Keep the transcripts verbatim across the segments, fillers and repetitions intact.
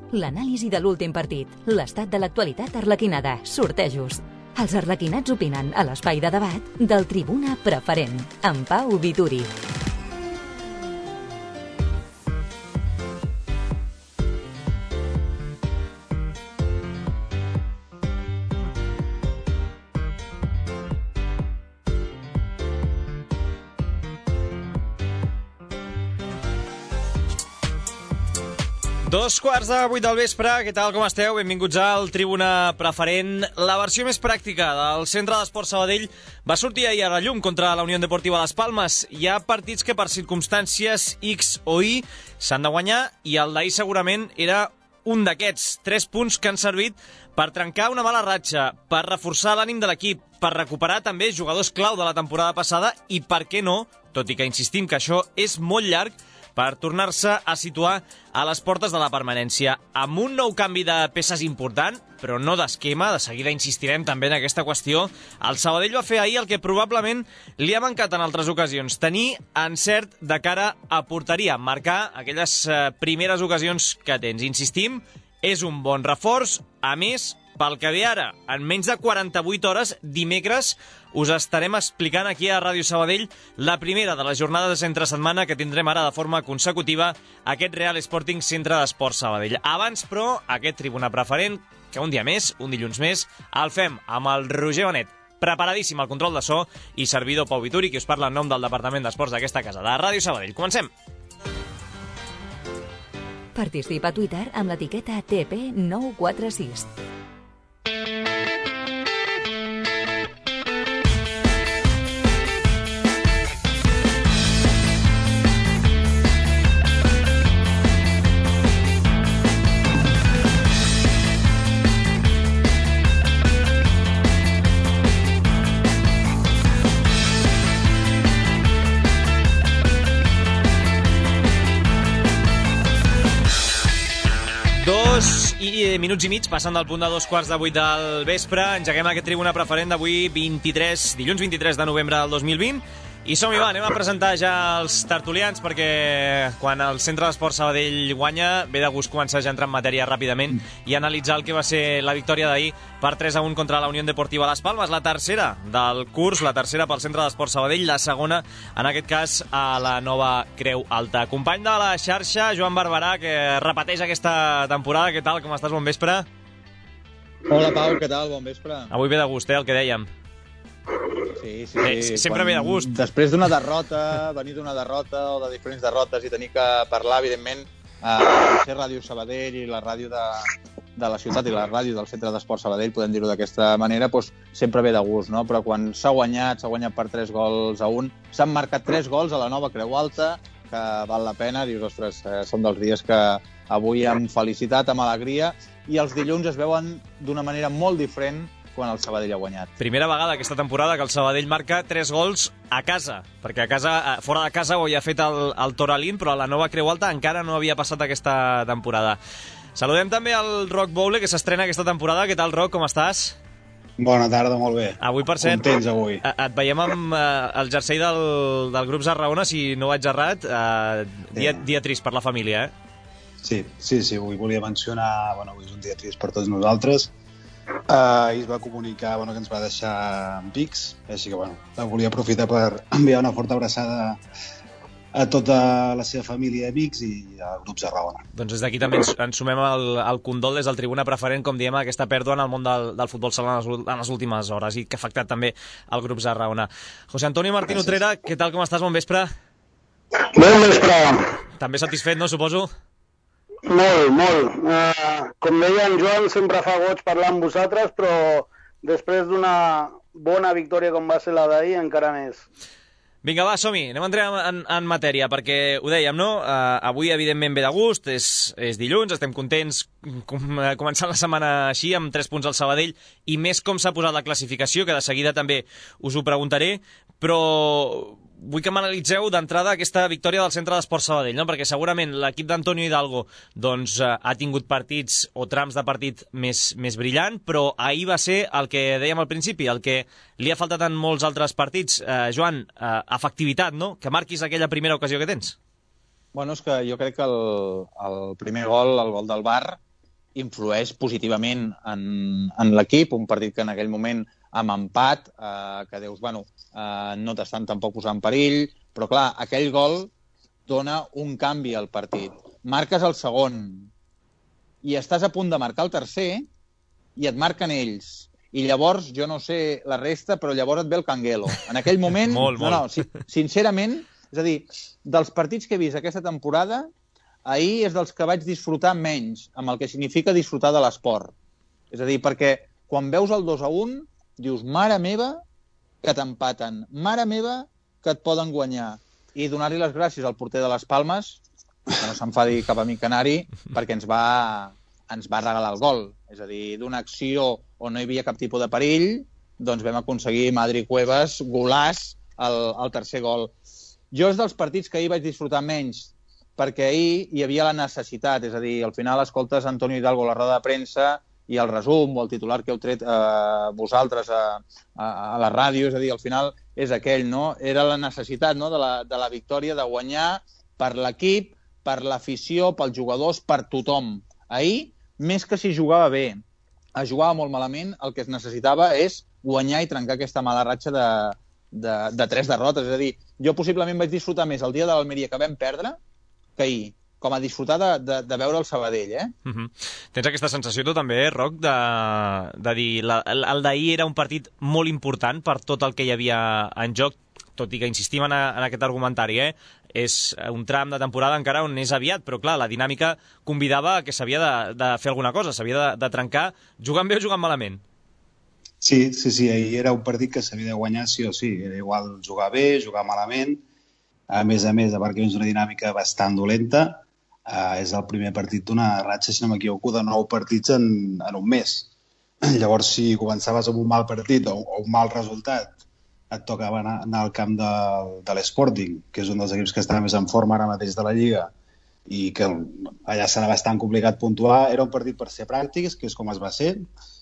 L'anàlisi de l'últim partit, l'estat de l'actualitat arlequinada, sortejos. Els arlequinats opinen a l'espai de debat del Tribuna Preferent, amb Pau Vituri. Dos quarts de vuit del vespre, què tal, com esteu? Benvinguts al Tribuna Preferent. La versió més pràctica del Centre d'Esports Sabadell va sortir ahir a la llum contra la Unió Deportiva Las Palmas. Hi ha partits que per circumstàncies X o Y s'han de guanyar i el d'ahir segurament era un d'aquests. Tres punts que han servit per trencar una mala ratxa, per reforçar l'ànim de l'equip, per recuperar també jugadors clau de la temporada passada i, per què no, tot i que insistim que això és molt llarg, per tornar-se a situar a les portes de la permanència. Amb un nou canvi de peces important, però no d'esquema, de seguida insistirem també en aquesta qüestió, el Sabadell va fer ahir el que probablement li ha mancat en altres ocasions, tenir encert de cara a porteria, marcar aquelles primeres ocasions que tens. Insistim, és un bon reforç, a més, pel que ve ara, en menys de quaranta-vuit hores, dimecres, us estarem explicant aquí a Ràdio Sabadell la primera de les jornades entre setmana que tindrem ara de forma consecutiva aquest Real Sporting Centre d'Esports Sabadell. Abans, però, aquest Tribuna Preferent, que un dia més, un dilluns més, el fem amb el Roger Benet, preparadíssim al control de so, i servidor Pau Vituri, qui us parla en nom del Departament d'Esports d'aquesta casa, de Ràdio Sabadell. Comencem! Participa a Twitter amb l'etiqueta T P nou quatre sis. I minuts i mig, passant del punt de dos quarts de vuit del vespre, engeguem aquest Tribuna Preferent d'avui, vint-i-tres, dilluns vint-i-tres de novembre del dos mil vint. I som-hi, va, anem a presentar ja els tertulians, perquè quan el Centre d'Esports Sabadell guanya, ve de gust començar ja a entrar en matèria ràpidament i analitzar el que va ser la victòria d'ahir per tres a un contra la Unió Deportiva Las Palmas, la tercera del curs, la tercera pel Centre d'Esports Sabadell, la segona, en aquest cas, a la nova Creu Alta. Company de la xarxa, Joan Barberà, que repeteix aquesta temporada. Què tal, com estàs? Bon vespre. Hola, Pau, què tal? Bon vespre. Avui ve de gust, eh, el que dèiem. Sí, sí, eh, sempre Quan, ve de gust. Després d'una derrota, venir d'una derrota o de diferents derrotes i tenir que parlar, evidentment, a ser Ràdio Sabadell i la ràdio de, de la ciutat i la ràdio del Centre d'Esports Sabadell, podem dir-ho d'aquesta manera, doncs sempre ve de gust, no? Però quan s'ha guanyat, s'ha guanyat per tres gols a un, s'han marcat tres gols a la nova Creu Alta, que val la pena, dius, ostres, eh, són dels dies que avui amb felicitat, amb alegria, i els dilluns es veuen d'una manera molt diferent quan el Sabadell ha guanyat. Primera vegada aquesta temporada que el Sabadell marca tres gols a casa, perquè a casa, fora de casa ho havia fet el, el Toralín, però a la nova Creu Alta encara no havia passat aquesta temporada. Saludem també el Roc Boule, que s'estrena aquesta temporada. Què tal, Roc, com estàs? Bona tarda, molt bé. Avui, per cert, contents avui. Et veiem amb uh, el jersei del, del grup Zarraona, si no vaig errat, uh, dia, sí. dia trist per la família, eh? Sí, sí, sí, avui volia mencionar, bueno, avui és un dia trist per tots nosaltres. Uh, i es va comunicar, bueno, que ens va deixar en pics, així que bueno, volia aprofitar per enviar una forta abraçada a tota la seva família a Vics i al grup Zarraona. Doncs des d'aquí també ens, ens sumem el, el condol des del Tribuna Preferent, com diem, aquesta pèrdua en el món del, del futbol sala en les, en les últimes hores i que ha afectat també el grup Zarraona. José Antonio Martín Gràcies. Utrera, què tal, com estàs? Bon vespre. Bon vespre. També satisfet, no, suposo? Molt, molt. Uh, com deia en Joan, sempre fa goig parlar amb vosaltres, però després d'una bona victòria com va ser la d'ahir, encara més. Vinga, va, som-hi. Anem a entrar en, en matèria, perquè ho dèiem, no? Uh, avui, evidentment, ve de gust, és, és dilluns, estem contents com, uh, començant la setmana així, amb tres punts al Sabadell, i més com s'ha posat la classificació, que de seguida també us ho preguntaré, però vull que m'analitzeu d'entrada aquesta victòria del Centre d'Esports Sabadell, no? Perquè segurament l'equip d'Antonio Hidalgo doncs, eh, ha tingut partits o trams de partit més, més brillant, però ahir va ser el que dèiem al principi, el que li ha faltat en molts altres partits. Eh, Joan, eh, efectivitat, no? Que marquis aquella primera ocasió que tens. Bueno, és que jo crec que el, el primer gol, el gol del Bar, influeix positivament en, en l'equip, un partit que en aquell moment amb empat, eh, que dius, bueno, eh, no t'estan tampoc posant en perill, però clar, aquell gol dona un canvi al partit. Marques el segon i estàs a punt de marcar el tercer i et marquen ells. I llavors, jo no sé la resta, però llavors et ve el canguelo. En aquell moment, molt, no, molt. no, si, sincerament, és a dir, dels partits que he vist aquesta temporada, ahir és dels que vaig disfrutar menys, amb el que significa disfrutar de l'esport. És a dir, perquè quan veus el dos a un, dius, mare meva, que t'empaten, mare meva, que et poden guanyar. I donar-li les gràcies al porter de les Palmes, que no s'enfadi cap amic canari, perquè ens va, ens va regalar el gol. És a dir, d'una acció on no hi havia cap tipus de perill, doncs vam aconseguir Madri Cuevas, golàs, el, el tercer gol. Jo és dels partits que ahir vaig disfrutar menys, perquè ahir hi havia la necessitat, és a dir, al final escoltes Antonio Hidalgo a la roda de premsa i el resum o el titular que heu tret eh, vosaltres a, a, a la ràdio, és a dir, al final és aquell, no? Era la necessitat, no?, de la, de la victòria, de guanyar per l'equip, per l'afició, pels jugadors, per tothom. Ahir, més que si jugava bé, es jugava molt malament, el que es necessitava és guanyar i trencar aquesta mala ratxa de, de, de tres derrotes. És a dir, jo possiblement vaig disfrutar més el dia de l'Almeria que vam perdre que ahir, com a disfrutar de, de, de veure el Sabadell, eh? Uh -huh. Tens aquesta sensació tu també, eh, Roc, de, de dir la, el, el d'ahir era un partit molt important per tot el que hi havia en joc, tot i que insistim en, a, en aquest argumentari, eh? És un tram de temporada encara on és aviat, però clar, la dinàmica convidava que s'havia de, de fer alguna cosa, s'havia de, de trencar, jugant bé o jugant malament. Sí, sí, sí, ahir era un partit que s'havia de guanyar sí o sí, era igual jugar bé, jugar malament, a més a més, a part que és una dinàmica bastant dolenta, Uh, és el primer partit d'una ratxa, si no m'equivoco, de nou partits en, en un mes. Llavors, si començaves amb un mal partit o, o un mal resultat, et tocava anar, anar al camp de, de l'Sporting, que és un dels equips que està més en forma ara mateix de la Lliga, i que allà serà bastant complicat puntuar. Era un partit per ser pràctics, que és com es va ser,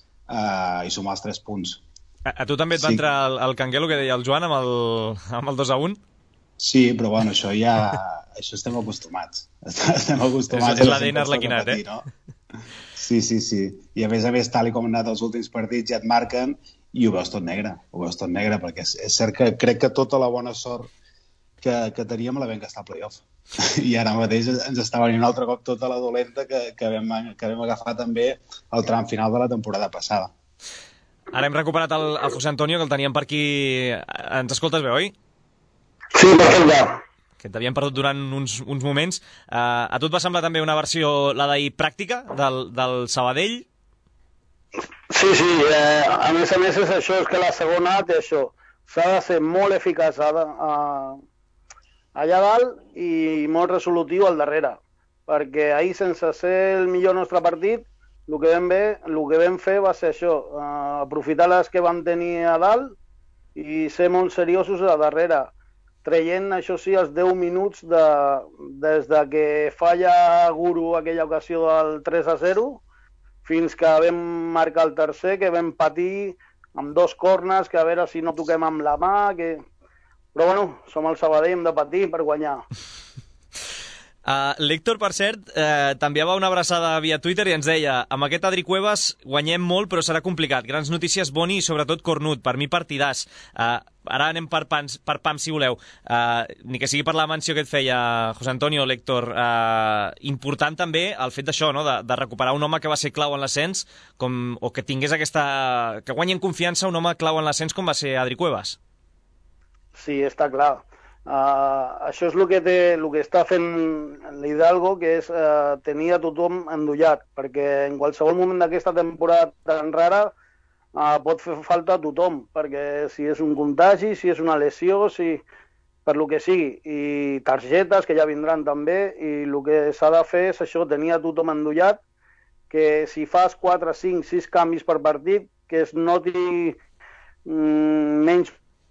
uh, i sumar els tres punts. A, a tu també et va sí. entrar el, el canguelo que deia el Joan amb el, amb el dos a un? Sí, però bueno, això ja... això estem acostumats. Estem acostumats... És, és l'A D N arlequinat, eh? No? Sí, sí, sí. I a més a més, tal com han anat els últims partits, ja et marquen i ho veus tot negre. Ho veus tot negre, perquè és, és cert que crec que tota la bona sort que, que teníem la vam gastar al playoff. I ara mateix ens està venint un altre cop tota la dolenta que, que, vam, que vam agafar també al tram final de la temporada passada. Ara hem recuperat el, el José Antonio, que el teníem per aquí. Ens escoltes bé, oi? Sí, perfecte. Que t'havien perdut durant uns, uns moments. Uh, a tu et va semblar també una versió, la d'ahir, pràctica, del, del Sabadell? Sí, sí, eh, a més a més és això, és que la segona té això. S'ha de ser molt eficaç a, a, allà dalt i molt resolutiu al darrere. Perquè ahir, sense ser el millor nostre partit, el que vam, bé, el que vam fer va ser això, eh, aprofitar les que vam tenir a dalt i ser molt seriosos a darrere. Traient, això sí, els deu minuts de, des de que falla Guru aquella ocasió del tres a zero fins que vam marcar el tercer, que vam patir amb dos corners, que a veure si no toquem amb la mà, que... però bueno, som el Sabadell, hem de patir per guanyar. Uh, L'Héctor, per cert, uh, t'enviava una abraçada via Twitter i ens deia: amb aquest Adri Cuevas guanyem molt, però serà complicat. Grans notícies, Boni, i sobretot cornut. Per mi, partidàs. Uh, ara anem per, pans, per pam, si voleu. Uh, ni que sigui per la menció que et feia José Antonio, l'Héctor. Uh, important també el fet d'això, no? de, de recuperar un home que va ser clau en l'ascens, com, o que tingués aquesta... que guanyi en confiança un home clau en l'ascens com va ser Adri Cuevas. Sí, està clar. Uh, això és el que, té, el que està fent l'Hidalgo, que és uh, tenir a tothom endollat, perquè en qualsevol moment d'aquesta temporada tan rara uh, pot fer falta a tothom, perquè si és un contagi, si és una lesió, si per lo que sigui, i targetes que ja vindran també, i el que s'ha de fer és això, tenir a tothom endollat, que si fas quatre, cinc, sis canvis per partit, que es noti mm, menys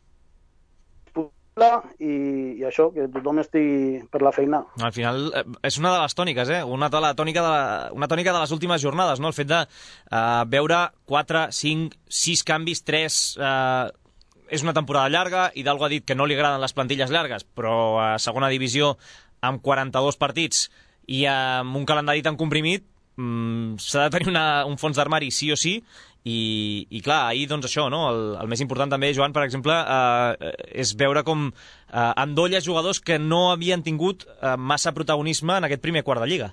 I, i això, que tothom estigui per la feina. Al final és una de les tòniques, eh? Una, la tònica de la, una tònica de les últimes jornades, no? El fet de uh, veure quatre, cinc, sis canvis, tres... Uh, és una temporada llarga, Hidalgo ha dit que no li agraden les plantilles llargues, però a segona divisió amb quaranta-dos partits i amb un calendari tan comprimit mm, s'ha de tenir una, un fons d'armari sí o sí, i, i clar, ahir doncs això, no? el, el més important també, Joan, per exemple, eh, és veure com eh, endolles jugadors que no havien tingut eh, massa protagonisme en aquest primer quart de Lliga.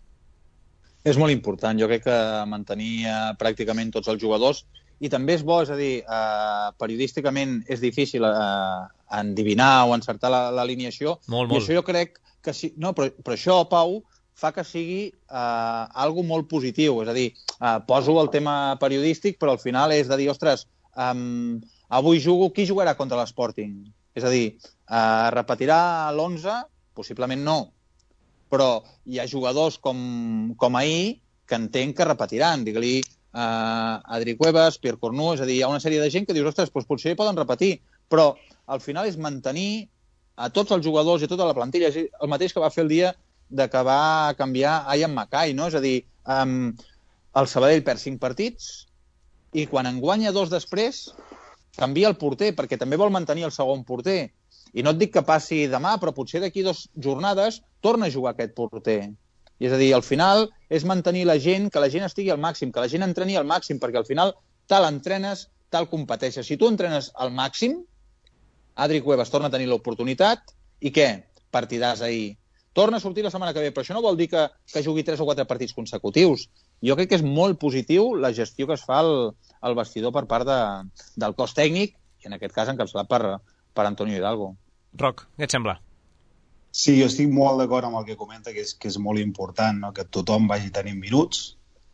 És molt important, jo crec que mantenir eh, pràcticament tots els jugadors, i també és bo, és a dir, eh, periodísticament és difícil eh, endivinar o encertar l'alineació, molt, i molt. això jo crec que sí, no, però, però això, Pau, fa que sigui eh, algo molt positiu, és a dir, eh, poso el tema periodístic, però al final és de dir, ostres, um, avui jugo, qui jugarà contra l'Sporting? És a dir, eh, repetirà l'onze? Possiblement no, però hi ha jugadors com, com ahir que entenc que repetiran, digue-li eh, Adri Cuevas, Pierre Cornu, és a dir, hi ha una sèrie de gent que dius, ostres, doncs potser poden repetir, però al final és mantenir a tots els jugadors i a tota la plantilla, és el mateix que va fer el dia de que va canviar Ian Mackay, no? És a dir, um, el Sabadell perd cinc partits i quan en guanya dos després canvia el porter, perquè també vol mantenir el segon porter. I no et dic que passi demà, però potser d'aquí dues jornades torna a jugar aquest porter. I és a dir, al final és mantenir la gent, que la gent estigui al màxim, que la gent entreni al màxim, perquè al final tal entrenes, tal competeixes. Si tu entrenes al màxim, Adri Cuevas torna a tenir l'oportunitat i què? Partidàs ahir. Torna a sortir la setmana que ve, però això no vol dir que, que jugui tres o quatre partits consecutius. Jo crec que és molt positiu la gestió que es fa al, al vestidor per part de, del cos tècnic, i en aquest cas encapçalat per, per Antonio Hidalgo. Roc, què et sembla? Sí, jo estic molt d'acord amb el que comenta, que és, que és molt important, no? Que tothom vagi tenint minuts,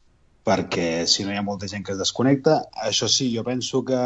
perquè si no hi ha molta gent que es desconnecta. Això sí, jo penso que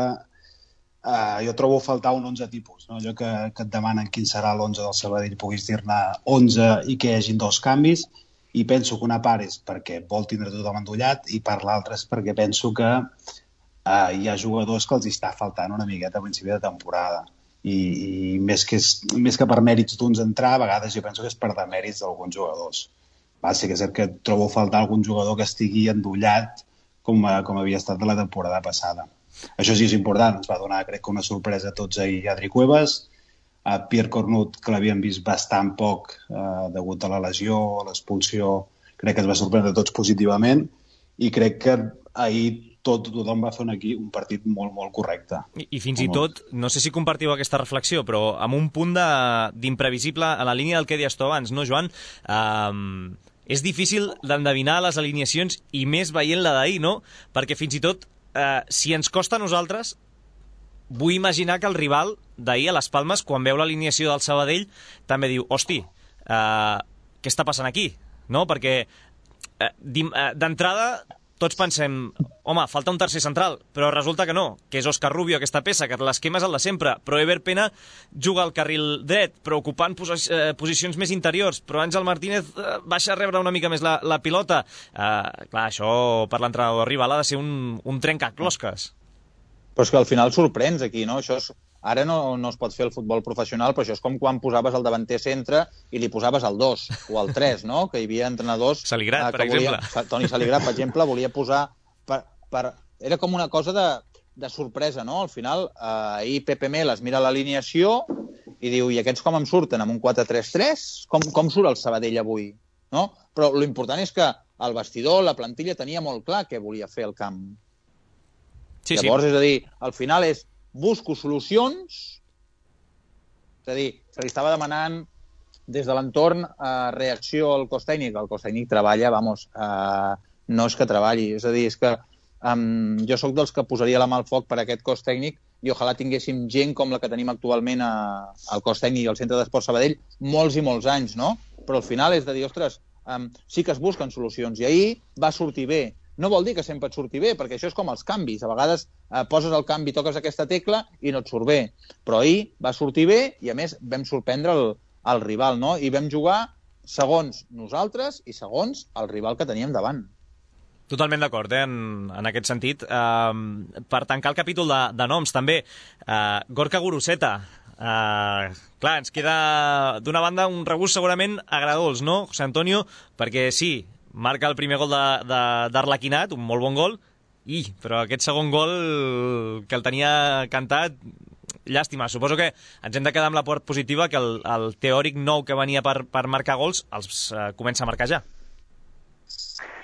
Uh, jo trobo a faltar un onze tipus, no? Allò que, que et demanen quin serà l'onze del Sabadell, puguis dir-ne onze i que hi hagin dos canvis, i penso que una part és perquè vol tindre tothom endollat i per l'altra és perquè penso que uh, hi ha jugadors que els està faltant una miqueta a principi de temporada i, i més, que és, més que per mèrits d'uns entrar, a vegades jo penso que és per demèrits d'alguns jugadors. Va, sí que és cert que trobo a faltar algun jugador que estigui endollat com, com havia estat de la temporada passada. Això sí és important, ens va donar, crec que una sorpresa a tots ahir Adri Cuevas, a Pierre Cornut, que l'havien vist bastant poc eh, degut a la lesió, a l'expulsió, crec que ens va sorprendre a tots positivament, i crec que ahir tot, tothom va fer un, aquí, un partit molt, molt correcte. I, i fins i tot, no sé si compartiu aquesta reflexió, però amb un punt d'imprevisible a la línia del que deies tu abans, no, Joan? Um, és difícil d'endevinar les alineacions i més veient la d'ahir, no? Perquè fins i tot Uh, si ens costa a nosaltres, vull imaginar que el rival d'ahir a les Palmes, quan veu l'alineació del Sabadell, també diu, hosti, uh, què està passant aquí? No? Perquè uh, uh, d'entrada tots pensem, home, falta un tercer central, però resulta que no, que és Òscar Rubio aquesta peça, que l'esquema és el de sempre, però Ever Pena juga al carril dret, però ocupant posi eh, posicions més interiors, però Àngel Martínez eh, baixa a rebre una mica més la, la pilota. Eh, clar, això per l'entrenador rival ha de ser un, un trencaclosques. Però és que al final sorprens aquí, no? Això és... Ara no, no es pot fer el futbol professional, però això és com quan posaves el davanter centre i li posaves el dos o el tres, no? Que hi havia entrenadors... Saligrat, eh, per volia, exemple. Toni Saligrat, per exemple, volia posar... Per, per, era com una cosa de, de sorpresa, no? Al final, eh, ahir Pepe Mel es mira l'alineació i diu, i aquests com em surten? Amb un quatre tres tres? Com, com surt el Sabadell avui? No? Però l'important és que el vestidor, la plantilla, tenia molt clar què volia fer el camp. Sí, Llavors, sí. és a dir, al final és busco solucions, és a dir, se li estava demanant des de l'entorn eh, reacció al cos tècnic. El cos tècnic treballa, vamos, eh, no és que treballi, és a dir, és que um, jo sóc dels que posaria la mà al foc per a aquest cos tècnic i ojalà tinguéssim gent com la que tenim actualment a, al cos tècnic i al Centre d'Esport Sabadell molts i molts anys, no? Però al final és de dir, ostres, um, sí que es busquen solucions i ahir va sortir bé. No vol dir que sempre et surti bé, perquè això és com els canvis. A vegades eh, poses el canvi, toques aquesta tecla i no et surt bé. Però ahir va sortir bé i, a més, vam sorprendre el, el rival, no? I vam jugar segons nosaltres i segons el rival que teníem davant. Totalment d'acord, eh, en, en aquest sentit. Uh, per tancar el capítol de, de noms, també, uh, Gorka Guruseta. Uh, clar, ens queda, d'una banda, un regust segurament agradolç, no, José Antonio? Perquè sí, marca el primer gol d'Arlequinat, un molt bon gol, i, però aquest segon gol que el tenia cantat, llàstima. Suposo que ens hem de quedar amb la part positiva, que el, el teòric nou que venia per, per marcar gols els eh, comença a marcar ja.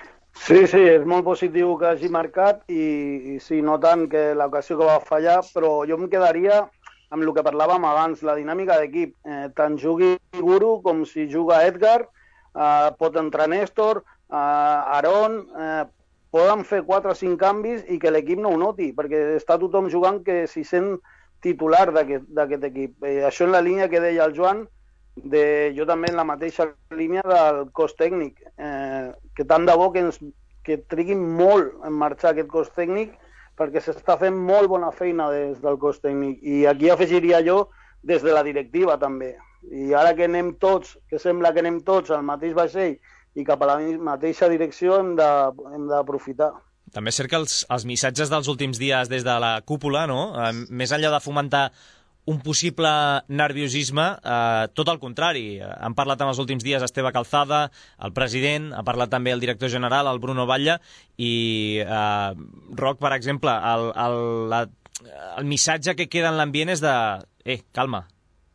Sí, sí, és molt positiu que hagi marcat i, i sí, no tant que l'ocasió que va fallar, però jo em quedaria amb el que parlàvem abans, la dinàmica d'equip. Eh, tant jugui Guru com si juga Edgar, eh, pot entrar Néstor, eh, Aaron, eh, poden fer quatre o cinc canvis i que l'equip no ho noti, perquè està tothom jugant que s'hi sent titular d'aquest equip. Eh, això en la línia que deia el Joan, de, jo també en la mateixa línia del cos tècnic, eh, que tant de bo que, ens, que triguin molt en marxar aquest cos tècnic, perquè s'està fent molt bona feina des del cos tècnic. I aquí afegiria jo des de la directiva també. I ara que anem tots, que sembla que anem tots al mateix vaixell i cap a la mateixa direcció, hem d'aprofitar. També és cert que els, els missatges dels últims dies des de la cúpula, no? Eh, més enllà de fomentar un possible nerviosisme, eh, tot el contrari. Han parlat en els últims dies Esteve Calzada, el president, ha parlat també el director general, el Bruno Batlle, i eh, Roc, per exemple, el, el, la, el missatge que queda en l'ambient és de eh, calma.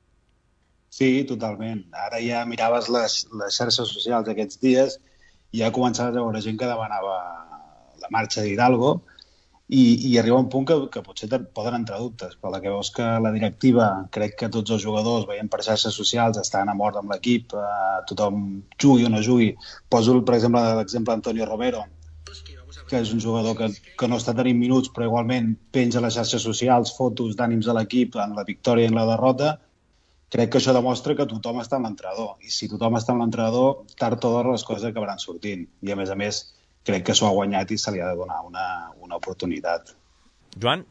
Sí, totalment. Ara ja miraves les, les xarxes socials aquests dies i ja començaves a veure gent que demanava la marxa d'Hidalgo, I, i arriba un punt que, que potser poden entrar dubtes, per la que veus que la directiva, crec que tots els jugadors veient per xarxes socials, estan a mort amb l'equip, eh, tothom jugui o no jugui. Poso, per exemple, l'exemple d'Antonio Romero, que és un jugador que, que no està tenint minuts, però igualment penja a les xarxes socials fotos d'ànims de l'equip en la victòria i en la derrota. Crec que això demostra que tothom està en l'entrenador. I si tothom està en l'entrenador, tard o d'hora les coses acabaran sortint. I a més a més, crec que s'ho ha guanyat i se li ha de donar una, una oportunitat. Joan?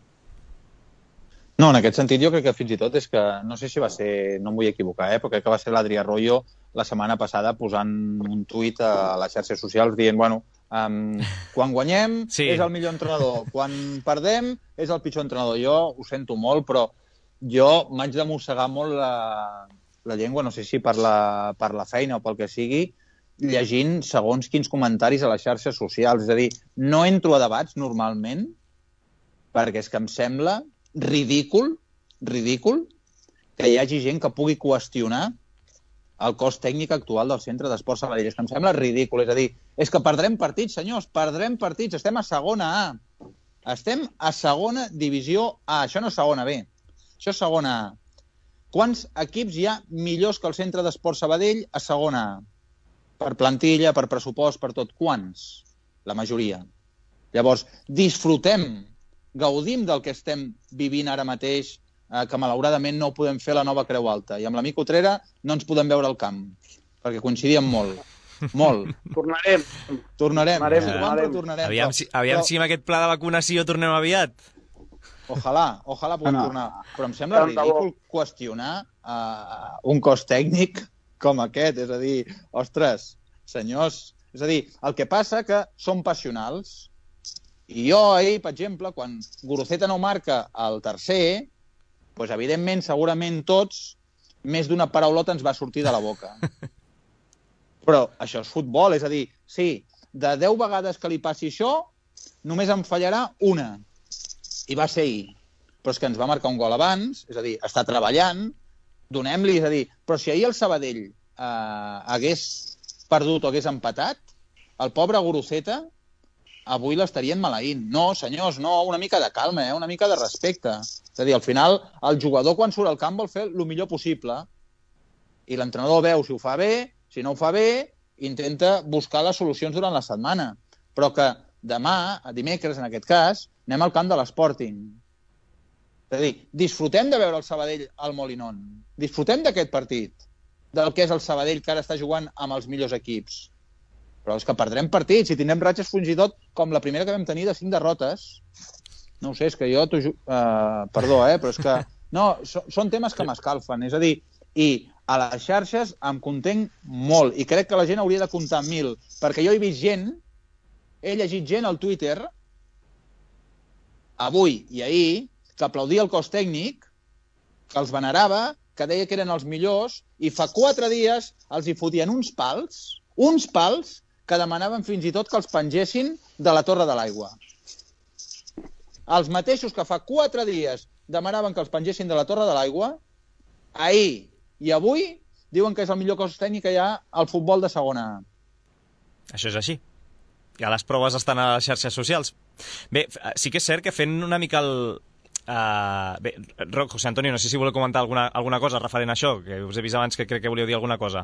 No, en aquest sentit jo crec que fins i tot és que, no sé si va ser, no em vull equivocar, eh, però crec que va ser l'Adri Arroyo la setmana passada posant un tuit a les xarxes socials dient, bueno, um, quan guanyem sí. és el millor entrenador, quan perdem és el pitjor entrenador. Jo ho sento molt, però jo m'haig de mossegar molt la, la llengua, no sé si per la, per la feina o pel que sigui, llegint segons quins comentaris a les xarxes socials. És a dir, no entro a debats normalment perquè és que em sembla ridícul, ridícul que hi hagi gent que pugui qüestionar el cos tècnic actual del Centre d'Esports Sabadell. És que em sembla ridícul. És a dir, és que perdrem partits, senyors, perdrem partits. Estem a segona A. Estem a segona divisió A. Això no és segona B. Això és segona A. Quants equips hi ha millors que el Centre d'Esports Sabadell a segona A? Per plantilla, per pressupost, per tot. Quants? La majoria. Llavors, disfrutem, gaudim del que estem vivint ara mateix, eh, que malauradament no podem fer la nova Creu Alta. I amb l'amic Utrera no ens podem veure al camp, perquè coincidíem molt. Molt. Tornarem. Tornarem. Tornarem. Tornarem. Tornarem. tornarem aviam si, aviam però... si amb aquest pla de vacunació tornem aviat. Ojalà, ojalà puguem no. tornar. Però em sembla ridícul qüestionar uh, un cos tècnic com aquest, és a dir, ostres, senyors, és a dir, el que passa que són passionals, i jo ahir, per exemple, quan Guruceta no marca el tercer, doncs evidentment, segurament tots, més d'una paraulota ens va sortir de la boca. Però això és futbol, és a dir, sí, de deu vegades que li passi això, només en fallarà una, i va ser ahir. Però és que ens va marcar un gol abans, és a dir, està treballant, donem-li, és a dir, però si ahir el Sabadell eh, hagués perdut o hagués empatat, el pobre Guruceta avui l'estarien maleint. No, senyors, no, una mica de calma, eh? Una mica de respecte. És a dir, al final, el jugador quan surt al camp vol fer el millor possible i l'entrenador veu si ho fa bé, si no ho fa bé, intenta buscar les solucions durant la setmana. Però que demà, a dimecres en aquest cas, anem al camp de l'Sporting. És a dir, disfrutem de veure el Sabadell al Molinón. Disfrutem d'aquest partit, del que és el Sabadell, que ara està jugant amb els millors equips. Però és que perdrem partits i tindrem ratxes fins i tot com la primera que vam tenir de cinc derrotes. No ho sé, és que jo... Uh, perdó, eh? Però és que... No, so, són temes que m'escalfen. És a dir, i a les xarxes em contenc molt. I crec que la gent hauria de comptar mil. Perquè jo he vist gent, he llegit gent al Twitter, avui i ahir, que aplaudia el cos tècnic, que els venerava, que deia que eren els millors, i fa quatre dies els hi fotien uns pals, uns pals, que demanaven fins i tot que els pengessin de la Torre de l'Aigua. Els mateixos que fa quatre dies demanaven que els pengessin de la Torre de l'Aigua, ahir i avui diuen que és el millor cos tècnic que hi ha al futbol de segona A. Això és així. ja les proves estan a les xarxes socials. Bé, sí que és cert que fent una mica el... Uh, bé, Roc, José Antonio, no sé si voleu comentar alguna, alguna cosa referent a això, que us he vist abans que crec que volíeu dir alguna cosa.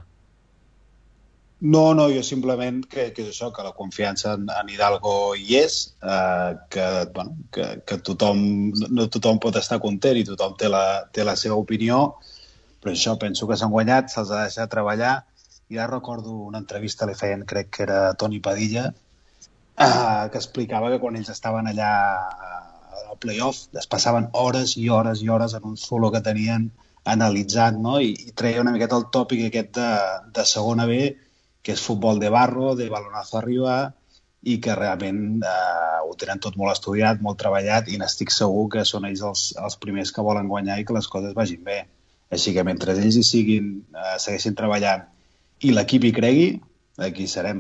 No, no, jo simplement que, que és això, que la confiança en, en Hidalgo hi és, eh, que, bueno, que, que tothom, no tothom pot estar content i tothom té la, té la seva opinió, però això, penso que s'han guanyat, se'ls ha de deixar treballar. I ara recordo una entrevista, li feien, crec que era Toni Padilla, eh, que explicava que quan ells estaven allà al play-off es passaven hores i hores i hores en un solo que tenien analitzant, no? I, i treia una miqueta el tòpic aquest de, de segona B, que és futbol de barro, de balonazo arriba, i que realment eh, ho tenen tot molt estudiat, molt treballat, i n'estic segur que són ells els, els primers que volen guanyar i que les coses vagin bé. Així que mentre ells hi siguin, eh, segueixin treballant i l'equip hi cregui, aquí serem.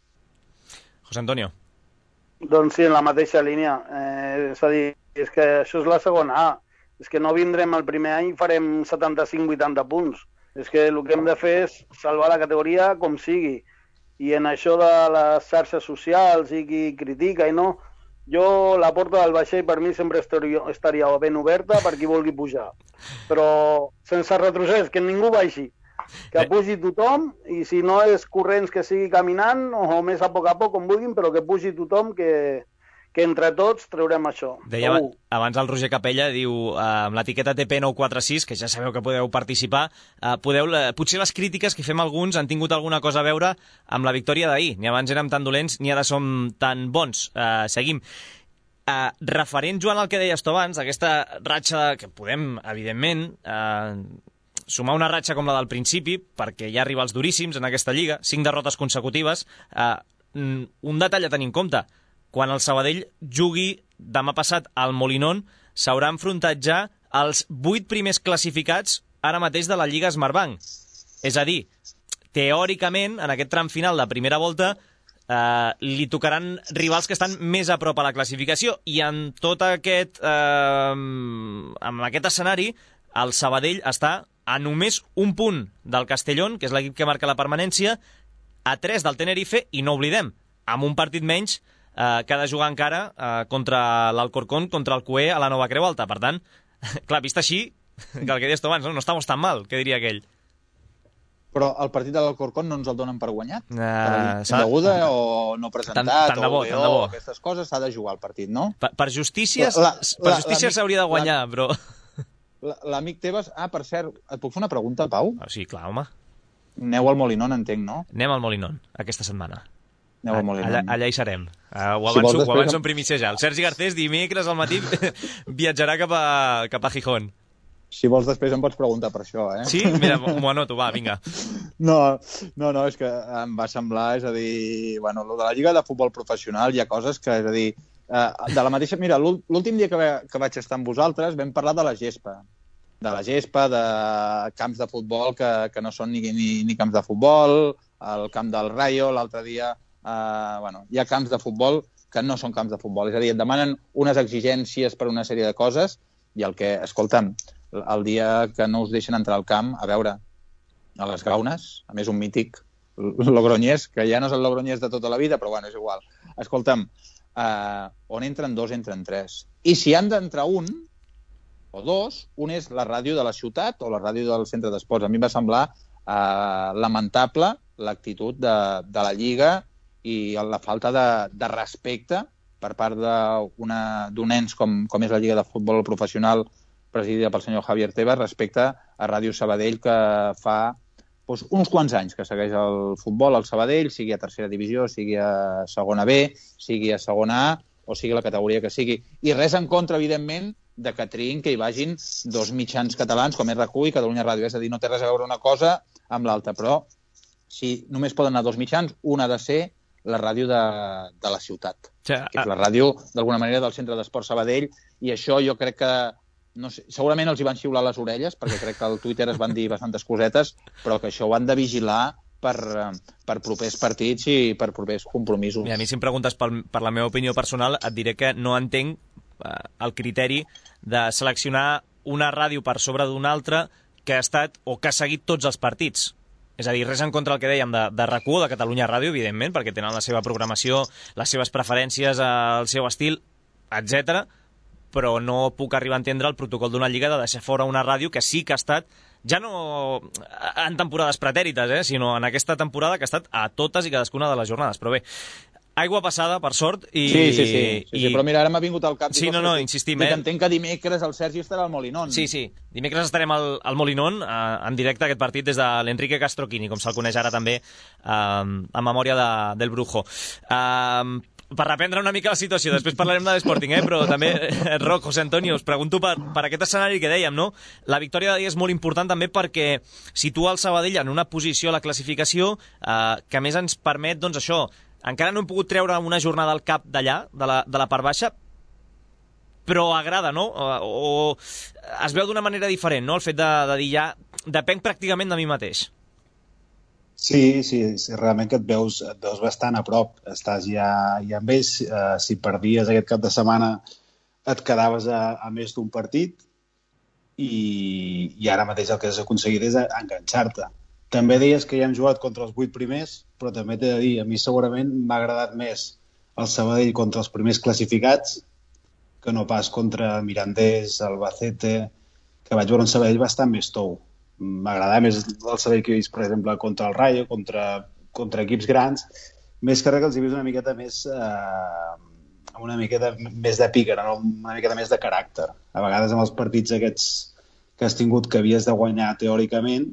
José Antonio. Doncs sí, en la mateixa línia. Eh, és a dir, és que això és la segona A. És que no vindrem el primer any i farem setanta-cinc vuitanta punts. És que el que hem de fer és salvar la categoria com sigui. I en això de les xarxes socials i qui critica i no, jo la porta del vaixell per mi sempre estaria, estaria ben oberta per qui vulgui pujar. Però sense retrocés, que ningú baixi. Que pugi tothom i si no és corrents que sigui caminant o més a poc a poc com vulguin, però que pugi tothom que... que entre tots traurem això. Deia uh. abans el Roger Capella, diu, eh, amb l'etiqueta T P nou quatre sis, que ja sabeu que podeu participar, eh, podeu, eh, potser les crítiques que fem alguns han tingut alguna cosa a veure amb la victòria d'ahir. Ni abans érem tan dolents, ni ara som tan bons. Eh, seguim. Eh, referent, Joan, al que deies tu abans, aquesta ratxa que podem, evidentment, eh, sumar una ratxa com la del principi, perquè hi ha rivals duríssims en aquesta lliga, cinc derrotes consecutives. Eh, un detall a tenir en compte, quan el Sabadell jugui demà passat al Molinón, s'haurà enfrontat ja als vuit primers classificats ara mateix de la Lliga Smartbank. És a dir, teòricament, en aquest tram final de primera volta, eh, li tocaran rivals que estan més a prop a la classificació. I en tot aquest, eh, en aquest escenari, el Sabadell està a només un punt del Castellón, que és l'equip que marca la permanència, a tres del Tenerife, i no oblidem, amb un partit menys, Uh, que ha de jugar encara uh, contra l'Alcorcón, contra el Cué a la Nova Creu Alta. Per tant, clar, vist així, que el que deies tu abans, no, no estamos tan mal, que diria aquell. Però el partit de l'Alcorcón no ens el donen per guanyat? Uh, per deguda o no presentat, tant, tant de bo, o, tant de bo. Aquestes coses s'ha de jugar al partit, no? Per, per justícia s'hauria de guanyar, la, però... L'amic Tebas... Ah, per cert, et puc fer una pregunta, Pau? Oh, sí, clar, home. Aneu al Molinón, entenc, no? Anem al Molinón, aquesta setmana. Aneu al Molinón. Allà, allà hi serem. Uh, ho avanço, si ho avanço en primícia ja. El Sergi Garcés dimecres al matí viatjarà cap a, cap a Gijón. Si vols després em pots preguntar per això, eh? Sí? Mira, m'ho anoto, va, vinga. No, no, no, és que em va semblar, és a dir, bueno, lo de la Lliga de Futbol Professional hi ha coses que, és a dir, eh, de la mateixa... Mira, l'últim dia que, ve, que vaig estar amb vosaltres vam parlar de la gespa, de la gespa, de camps de futbol que, que no són ni, ni, ni camps de futbol, el camp del Rayo, l'altre dia... Uh, bueno, hi ha camps de futbol que no són camps de futbol, és a dir, et demanen unes exigències per una sèrie de coses i el que, escolta'm, el dia que no us deixen entrar al camp, a veure, a les Gaunes, a més un mític Logroñés, que ja no és el Logroñés de tota la vida, però bueno, és igual. Escolta'm, uh, on entren dos, entren tres. I si han d'entrar un o dos, un és la ràdio de la ciutat o la ràdio del centre d'esports. A mi em va semblar uh, lamentable l'actitud de, de la Lliga i la falta de, de respecte per part d'un ens com, com és la Lliga de Futbol Professional presidida pel senyor Javier Tebas respecte a Ràdio Sabadell, que fa doncs, uns quants anys que segueix el futbol al Sabadell, sigui a tercera divisió, sigui a segona B, sigui a segona A o sigui la categoria que sigui. I res en contra, evidentment, de que triïn que hi vagin dos mitjans catalans com R Q i Catalunya Ràdio. És a dir, no té res a veure una cosa amb l'altra, però si només poden anar dos mitjans, un ha de ser la ràdio de, de la ciutat, ja, que és la ràdio, d'alguna manera, del Centre d'Esport Sabadell, i això jo crec que, no sé, segurament els hi van xiular les orelles, perquè crec que al Twitter es van dir bastantes cosetes, però que això ho han de vigilar per, per propers partits i per propers compromisos. Mira, a mi si em preguntes per, per la meva opinió personal, et diré que no entenc eh, el criteri de seleccionar una ràdio per sobre d'una altra que ha estat o que ha seguit tots els partits. És a dir, res en contra el que dèiem de, de RAC u o de Catalunya Ràdio, evidentment, perquè tenen la seva programació, les seves preferències, el seu estil, etcètera, però no puc arribar a entendre el protocol d'una lliga de deixar fora una ràdio que sí que ha estat, ja no en temporades pretèrites, eh, sinó en aquesta temporada que ha estat a totes i cadascuna de les jornades. Però bé, aigua passada, per sort, i... Sí, sí, sí, sí, i... sí però mira, ara m'ha vingut al cap... Sí, no, no, insistim, eh? Entenc que dimecres el Sergi estarà al Molinón. Sí, sí, dimecres estarem al, al Molinón, eh, en directe aquest partit des de l'Enrique Castroquini, com se'l coneix ara també, eh, en memòria de, del Brujo. Eh, per reprendre una mica la situació, després parlarem de l'Sporting, eh? Però també, eh, Roc, José Antonio, us pregunto per, per aquest escenari que dèiem, no? La victòria d'ahir és molt important també perquè situa el Sabadell en una posició a la classificació eh, que a més ens permet, doncs això, encara no hem pogut treure una jornada al cap d'allà, de, la, de la part baixa, però agrada, no? O, o es veu d'una manera diferent, no? El fet de, de dir ja, depenc pràcticament de mi mateix. Sí, sí, sí, realment que et veus, et veus bastant a prop. Estàs ja, ja amb ells. Eh, si perdies aquest cap de setmana et quedaves a, a més d'un partit i, i ara mateix el que has aconseguit és enganxar-te. També deies que ja hem jugat contra els vuit primers, però també t'he de dir, a mi segurament m'ha agradat més el Sabadell contra els primers classificats que no pas contra Mirandés, Albacete, que vaig veure un Sabadell bastant més tou. M'agradava més el Sabadell que he vist, per exemple, contra el Rayo, contra, contra equips grans, més que res que els he vist una miqueta més eh, una miqueta més de pícara, no? Una miqueta més de caràcter. A vegades amb els partits aquests que has tingut que havies de guanyar teòricament,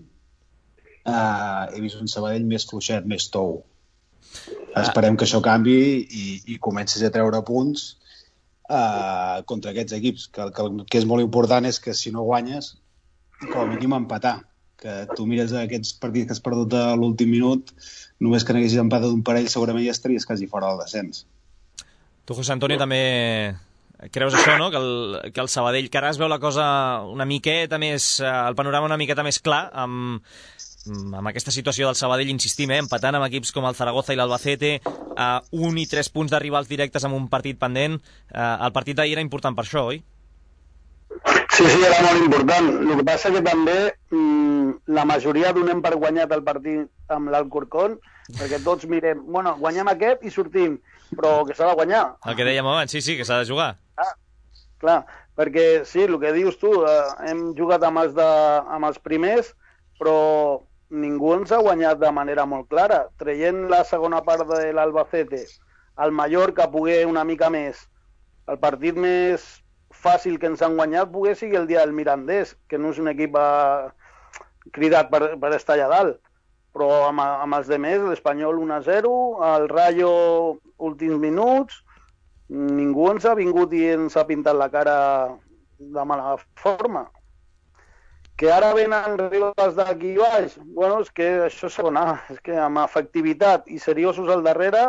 eh, he vist un Sabadell més fluixet, més tou. Ah. Esperem que això canvi i, i comencis a treure punts eh, contra aquests equips, que, que el que és molt important és que si no guanyes com a mínim empatar, que tu mires aquests partits que has perdut a l'últim minut, només que n'haguessis empatat un parell segurament ja estaries quasi fora del descens. Tu, José Antonio, també creus això, no? Que el, que el Sabadell, que ara es veu la cosa una miqueta més, el panorama una miqueta més clar, amb, amb aquesta situació del Sabadell, insistim, eh? Empatant amb equips com el Zaragoza i l'Albacete, a un i tres punts de rivals directes amb un partit pendent. El partit d'ahir era important per això, oi? Sí, sí, era molt important. El que passa que també mmm, la majoria donem per guanyat el partit amb l'Alcorcón, perquè tots mirem, bueno, guanyem aquest i sortim, però que s'ha de guanyar. El que dèiem abans, sí, sí, que s'ha de jugar. Ah, clar, perquè sí, el que dius tu, eh, hem jugat amb els, de, amb els primers, però ningú ens ha guanyat de manera molt clara. Traient la segona part de l'Albacete, el Mallorca pogué una mica més, el partit més fàcil que ens han guanyat pogué sigui el dia del Mirandés, que no és un equip eh, cridat per, per estar allà dalt, però amb, amb els demés, l'Espanyol un a zero, el Rayo últims minuts, ningú ens ha vingut i ens ha pintat la cara de mala forma. Que ara venen rivals d'aquí baix, bueno, és que això és segona, és que amb efectivitat i seriosos al darrere,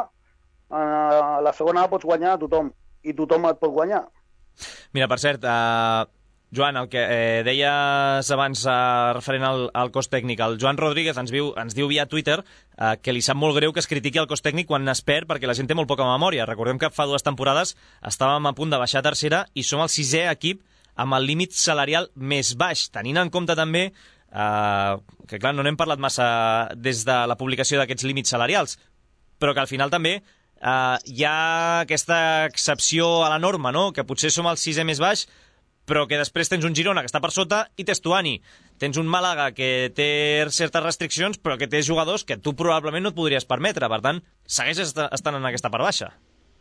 a la segona pots guanyar a tothom, i tothom et pot guanyar. Mira, per cert, eh, Joan, el que eh, deies abans eh, referent al, al cos tècnic, el Joan Rodríguez ens, viu, ens diu via Twitter eh, que li sap molt greu que es critiqui el cos tècnic quan es perd perquè la gent té molt poca memòria. Recordem que fa dues temporades estàvem a punt de baixar a tercera i som el sisè equip amb el límit salarial més baix, tenint en compte també eh, que, clar, no n'hem parlat massa des de la publicació d'aquests límits salarials, però que al final també Uh, hi ha aquesta excepció a la norma, no? Que potser som el sisè més baix, però que després tens un Girona que està per sota i tens Tuani. Tens un Màlaga que té certes restriccions, però que té jugadors que tu probablement no et podries permetre. Per tant, segueix est estant en aquesta part baixa.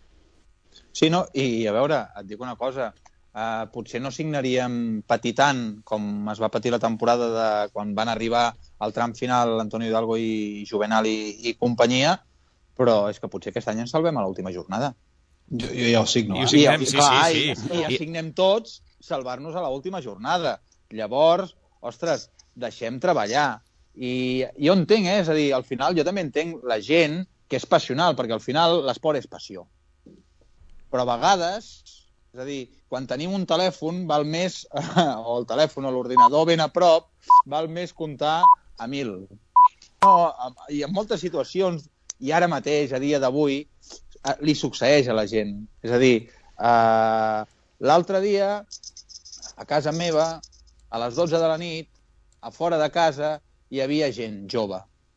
Sí, no? I a veure, et dic una cosa. Uh, potser no signaríem patitant com es va patir la temporada de quan van arribar al tram final Antonio Hidalgo i Juvenal i, i companyia, però és que potser aquest any ens salvem a l'última jornada. Jo, jo ja ho signo. I ho signem, sí, clar, sí, sí. I, i ja signem tots salvar-nos a l'última jornada. Llavors, ostres, deixem treballar. I jo entenc, eh? És a dir, al final jo també entenc la gent que és passional, perquè al final l'esport és passió. Però a vegades, és a dir, quan tenim un telèfon, val més, o el telèfon o l'ordinador ben a prop, val més comptar a mil. No, i en moltes situacions, i ara mateix, a dia d'avui, li succeeix a la gent. És a dir, eh, l'altre dia, a casa meva, a les dotze de la nit, a fora de casa, hi havia gent jove.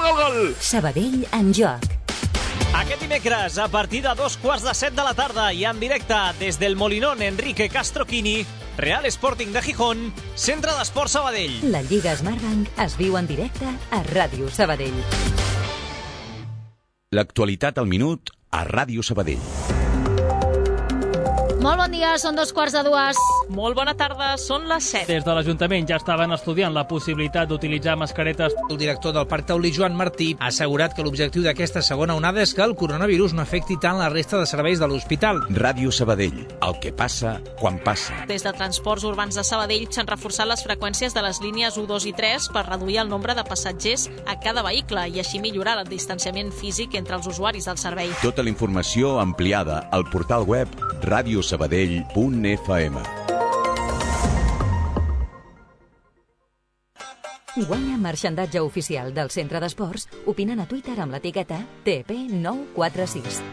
gol, gol, gol! Sabadell en joc. Aquest dimecres, a partir de dos quarts de set de la tarda i en directe des del Molinón Enrique Castro Quini, Real Sporting de Gijón, Centre d'Esports Sabadell. La Lliga Smartbank es viu en directe a Ràdio Sabadell. L'actualitat al minut a Ràdio Sabadell. Molt bon dia, són dos quarts de dues. Molt bona tarda, són les set. Des de l'Ajuntament ja estaven estudiant la possibilitat d'utilitzar mascaretes. El director del Parc Taulí, Joan Martí, ha assegurat que l'objectiu d'aquesta segona onada és que el coronavirus no afecti tant la resta de serveis de l'hospital. Ràdio Sabadell, el que passa quan passa. Des de Transports Urbans de Sabadell s'han reforçat les freqüències de les línies u, dos i tres per reduir el nombre de passatgers a cada vehicle i així millorar el distanciament físic entre els usuaris del servei. Tota la informació ampliada al portal web radio sabadell punt f m. Guanya marxandatge oficial del Centre d'Esports opinant a Twitter amb l'etiqueta T P nou quatre sis.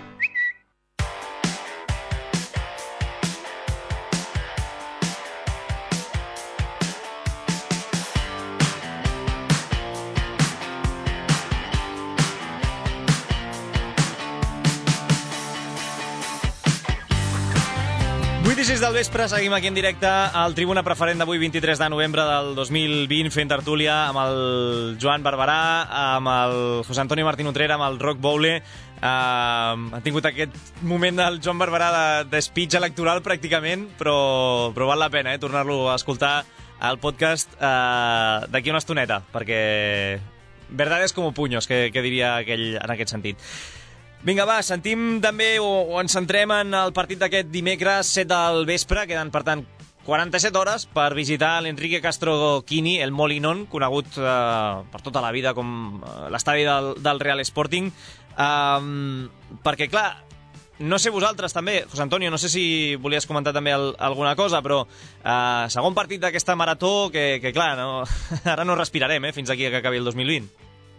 vuit i sis del vespre, seguim aquí en directe al Tribuna Preferent d'avui, vint-i-tres de novembre del dos mil vint, fent tertúlia amb el Joan Barberà, amb el José Antonio Martín Utrera, amb el Roc Boule. Uh, ha tingut aquest moment del Joan Barberà de, de speech electoral pràcticament, però, però val la pena eh, tornar-lo a escoltar al podcast uh, d'aquí una estoneta, perquè verdades como puños, que, que diria aquell en aquest sentit. Vinga, va, sentim també, o, o ens centrem en el partit d'aquest dimecres, set del vespre, queden, per tant, quaranta-set hores per visitar l'Enrique Castro Quini, el Molinón, conegut eh, per tota la vida com eh, l'estadi del, del Real Sporting, um, perquè, clar, no sé vosaltres també, José Antonio, no sé si volies comentar també el, alguna cosa, però eh, segon partit d'aquesta marató que, que clar, no, ara no respirarem eh, fins aquí que acabi el dos mil vint.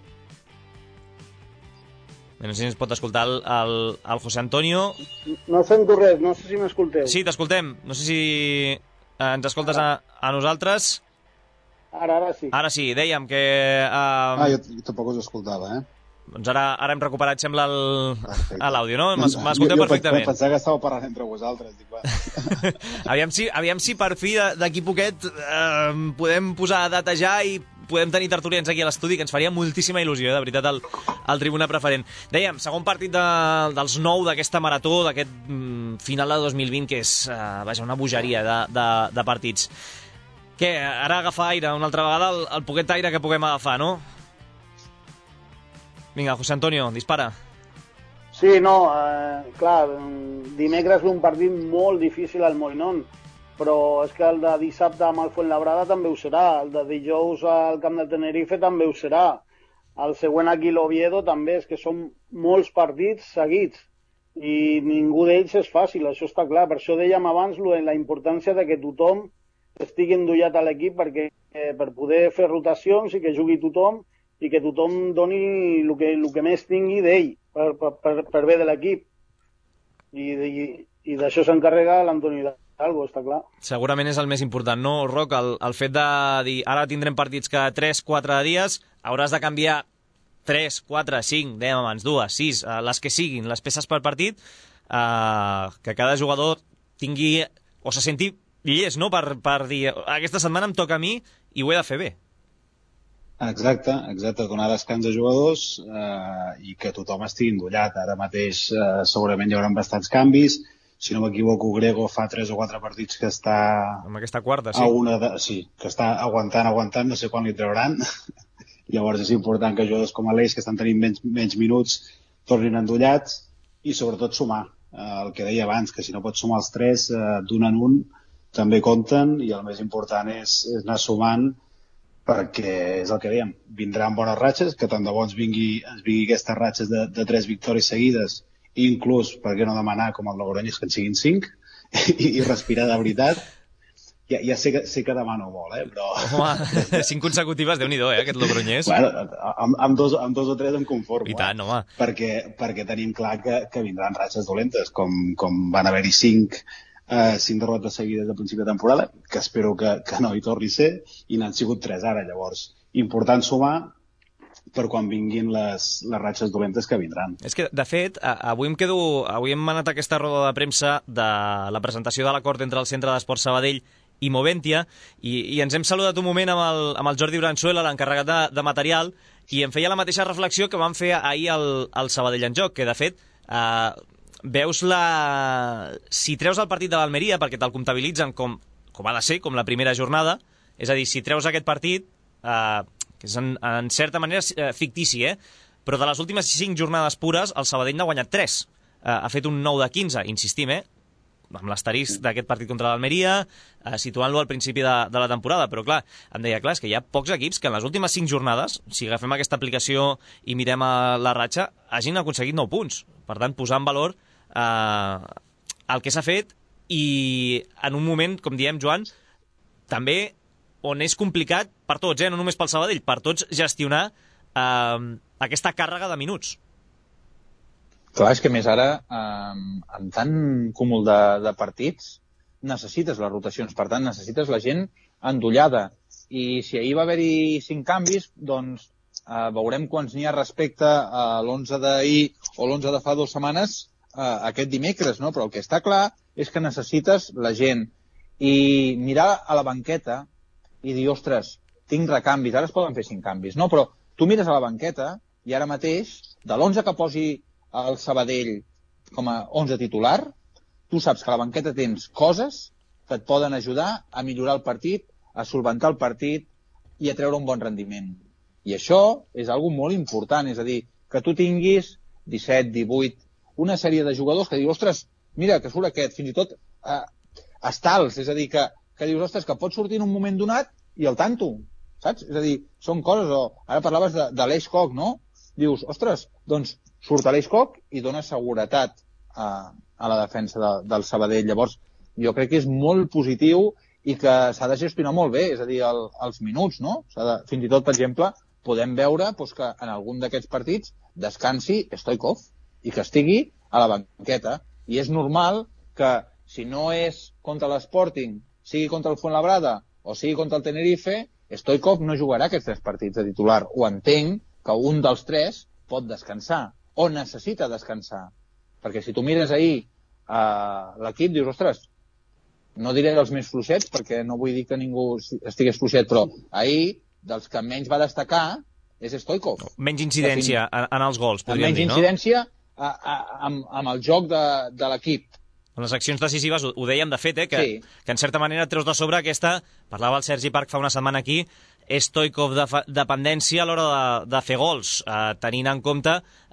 No sé si ens pot escoltar el, el, el José Antonio. No sento res, no sé si m'escolteu. Sí, t'escoltem. No sé si eh, ens escoltes a, a nosaltres. Ara, ara sí. Ara sí, dèiem que... Eh, ah, jo, jo tampoc us escoltava, eh? Doncs ara, ara hem recuperat, sembla, l'àudio, no? M'escolteu perfectament. Jo pensava que estàveu parlant entre vosaltres. Dic, bueno. aviam, si, aviam si per fi d'aquí poquet eh, podem posar a datejar i podem tenir tertulians aquí a l'estudi, que ens faria moltíssima il·lusió, eh, de veritat, el, el Tribuna Preferent. Dèiem, segon partit de, dels nou d'aquesta marató, d'aquest mm, final de dos mil vint, que és eh, vaja, una bogeria de, de, de partits. Què, ara agafar aire una altra vegada, el, el poquet d'aire que puguem agafar, no? Vinga, José Antonio, dispara. Sí, no, eh, clar, dimecres ve un partit molt difícil al Molinón, però és que el de dissabte amb el Fuenlabrada també ho serà, el de dijous al Camp de Tenerife també ho serà, el següent aquí l'Oviedo també, és que són molts partits seguits i ningú d'ells és fàcil, això està clar. Per això dèiem abans la importància de que tothom estigui endollat a l'equip perquè eh, per poder fer rotacions i que jugui tothom i que tothom doni el que, el que més tingui d'ell per, per, per bé de l'equip. I, i, i d'això s'encarrega l'Antoni Hidalgo, està clar. Segurament és el més important, no, Roc? El, el fet de dir, ara tindrem partits cada tres quatre dies, hauràs de canviar tres, quatre, cinc, dèiem abans, dues, sis, eh, les que siguin, les peces per partit, eh, que cada jugador tingui, o se senti llest, no?, per, per dir, aquesta setmana em toca a mi i ho he de fer bé. Exacte, exacte, donar descans a jugadors eh, i que tothom estigui endollat. Ara mateix eh, segurament hi haurà bastants canvis. Si no m'equivoco, Grego fa tres o quatre partits que està... Amb aquesta quarta, sí. A una de... Sí, que està aguantant, aguantant, no sé quan li trauran. Llavors és important que jugadors com Aleix, que estan tenint menys, menys minuts, tornin endollats i sobretot sumar. Eh, el que deia abans, que si no pots sumar els tres, eh, d'un en un, també compten i el més important és, és anar sumant perquè és el que dèiem, vindran bones ratxes, que tant de bo ens vingui, ens vingui aquestes ratxes de, de tres victòries seguides, inclús, per què no demanar, com el Logroñés, que en siguin cinc, i, i respirar de veritat. Ja, ja sé, que, sé que demano molt, eh, però... Home, cinc consecutives, Déu-n'hi-do, eh, aquest Logroñés. Bueno, amb, amb, dos, amb dos o tres em conformo. I tant, home. Eh? Perquè, perquè tenim clar que, que vindran ratxes dolentes, com, com van haver-hi cinc... Uh, cinc derrotes seguides de principi de temporada, que espero que, que no hi torni a ser, i n'han sigut tres ara. Llavors, important sumar per quan vinguin les, les ratxes dolentes que vindran. És que, de fet, avui em quedo... Avui hem anat a aquesta roda de premsa de la presentació de l'acord entre el Centre d'Esports Sabadell i Moventia, i, i ens hem saludat un moment amb el, amb el Jordi Bransuela, l'encarregat de, de material, i em feia la mateixa reflexió que vam fer ahir al, al Sabadell en Joc, que, de fet, eh, veus la... Si treus el partit de l'Almeria, perquè te'l comptabilitzen com, com ha de ser, com la primera jornada, és a dir, si treus aquest partit... Eh, que és en, en certa manera eh, fictici, eh? Però de les últimes cinc jornades pures, el Sabadell n'ha guanyat tres. Eh, ha fet un nou de quinze, insistim, eh? Amb l'asterisc d'aquest partit contra l'Almeria, eh, situant-lo al principi de, de la temporada. Però, clar, em deia, clar, és que hi ha pocs equips que en les últimes cinc jornades, si agafem aquesta aplicació i mirem a la ratxa, hagin aconseguit nou punts. Per tant, posar en valor eh, el que s'ha fet i en un moment, com diem, Joan, també on és complicat per tots, eh? No només pel Sabadell, per tots gestionar eh, aquesta càrrega de minuts. Clar, és que més ara, eh, amb tant cúmul de, de partits, necessites les rotacions, per tant, necessites la gent endollada. I si ahir va haver-hi cinc canvis, doncs eh, veurem quants n'hi ha respecte a l'onze d'ahir o l'onze de fa dues setmanes eh, aquest dimecres, no? Però el que està clar és que necessites la gent. I mirar a la banqueta i dir, ostres, tinc recanvis, ara es poden fer cinc canvis, no? Però tu mires a la banqueta i ara mateix, de l'onze que posi el Sabadell com a onze titular, tu saps que a la banqueta tens coses que et poden ajudar a millorar el partit, a solventar el partit i a treure un bon rendiment. I això és algo molt important, és a dir, que tu tinguis disset, divuit, una sèrie de jugadors que dius, ostres, mira, que surt aquest, fins i tot eh, estals, és a dir, que que dius, ostres, que pot sortir en un moment donat i el tanto, saps? És a dir, són coses, o ara parlaves de, de l'Eix Coc, no? Dius, ostres, doncs surt l'Eix Coc i dona seguretat a, a la defensa de, del Sabadell. Llavors, jo crec que és molt positiu i que s'ha de gestionar molt bé, és a dir, el, els minuts, no? De, fins i tot, per exemple, podem veure doncs, que en algun d'aquests partits descansi Stoikov i que estigui a la banqueta. I és normal que, si no és contra l'Sporting, sigui contra el Fuenlabrada o sigui contra el Tenerife, Stoikov no jugarà aquests tres partits de titular. Ho entenc que un dels tres pot descansar o necessita descansar. Perquè si tu mires ahir uh, l'equip, dius, ostres, no diré dels més fluixets perquè no vull dir que ningú estigués fluixet, però ahir dels que menys va destacar és Stoikov. Menys incidència en, en els gols, podríem menys dir, no? Menys incidència a, a, amb, amb el joc de, de l'equip. En les accions decisives ho, ho dèiem, de fet, eh, que, sí. que en certa manera treus de sobre aquesta, parlava el Sergi Parc fa una setmana aquí, Stoikov de dependència a l'hora de, de fer gols, eh, tenint en compte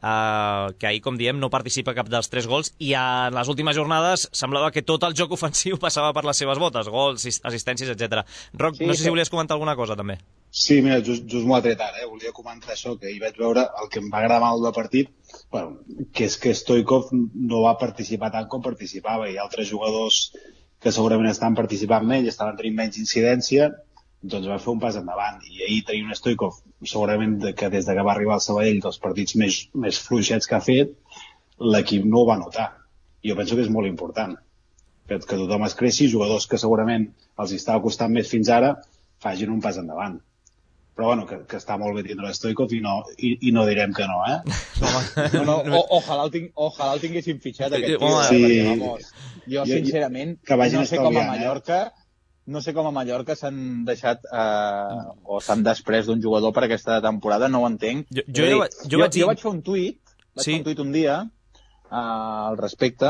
eh, que ahir, com diem, no participa cap dels tres gols i en les últimes jornades semblava que tot el joc ofensiu passava per les seves botes, gols, assistències, etcètera. Roc, sí, no sé sí. si volies comentar alguna cosa, també. Sí, mira, just, just m'ho ha tret ara, eh? Volia comentar això, que hi vaig veure el que em va agradar molt del partit, bueno, que és que Stoikov no va participar tant com participava, i altres jugadors que segurament estan participant menys, estaven tenint menys incidència, doncs va fer un pas endavant. I ahir tenir un Stoikov, segurament que des de que va arribar al Sabadell, dels partits més, més fluixets que ha fet, l'equip no ho va notar. I jo penso que és molt important, que, que tothom es creixi, jugadors que segurament els estava costant més fins ara, facin un pas endavant. Però bueno, que, que està molt bé tindre l'Stoikov i, no, i, i no direm que no, eh? No, no, o, ojalà, el ting, ojalà el tinguéssim fitxat, aquest tio. Sí. Perquè, vamos, jo, sincerament, que no sé com a Mallorca, no sé com a Mallorca s'han deixat eh, o s'han després d'un jugador per aquesta temporada, no ho entenc. Jo, jo, jo, jo, jo, vaig, jo vaig fer un tuit, vaig sí. fer un tuit un dia eh, al respecte,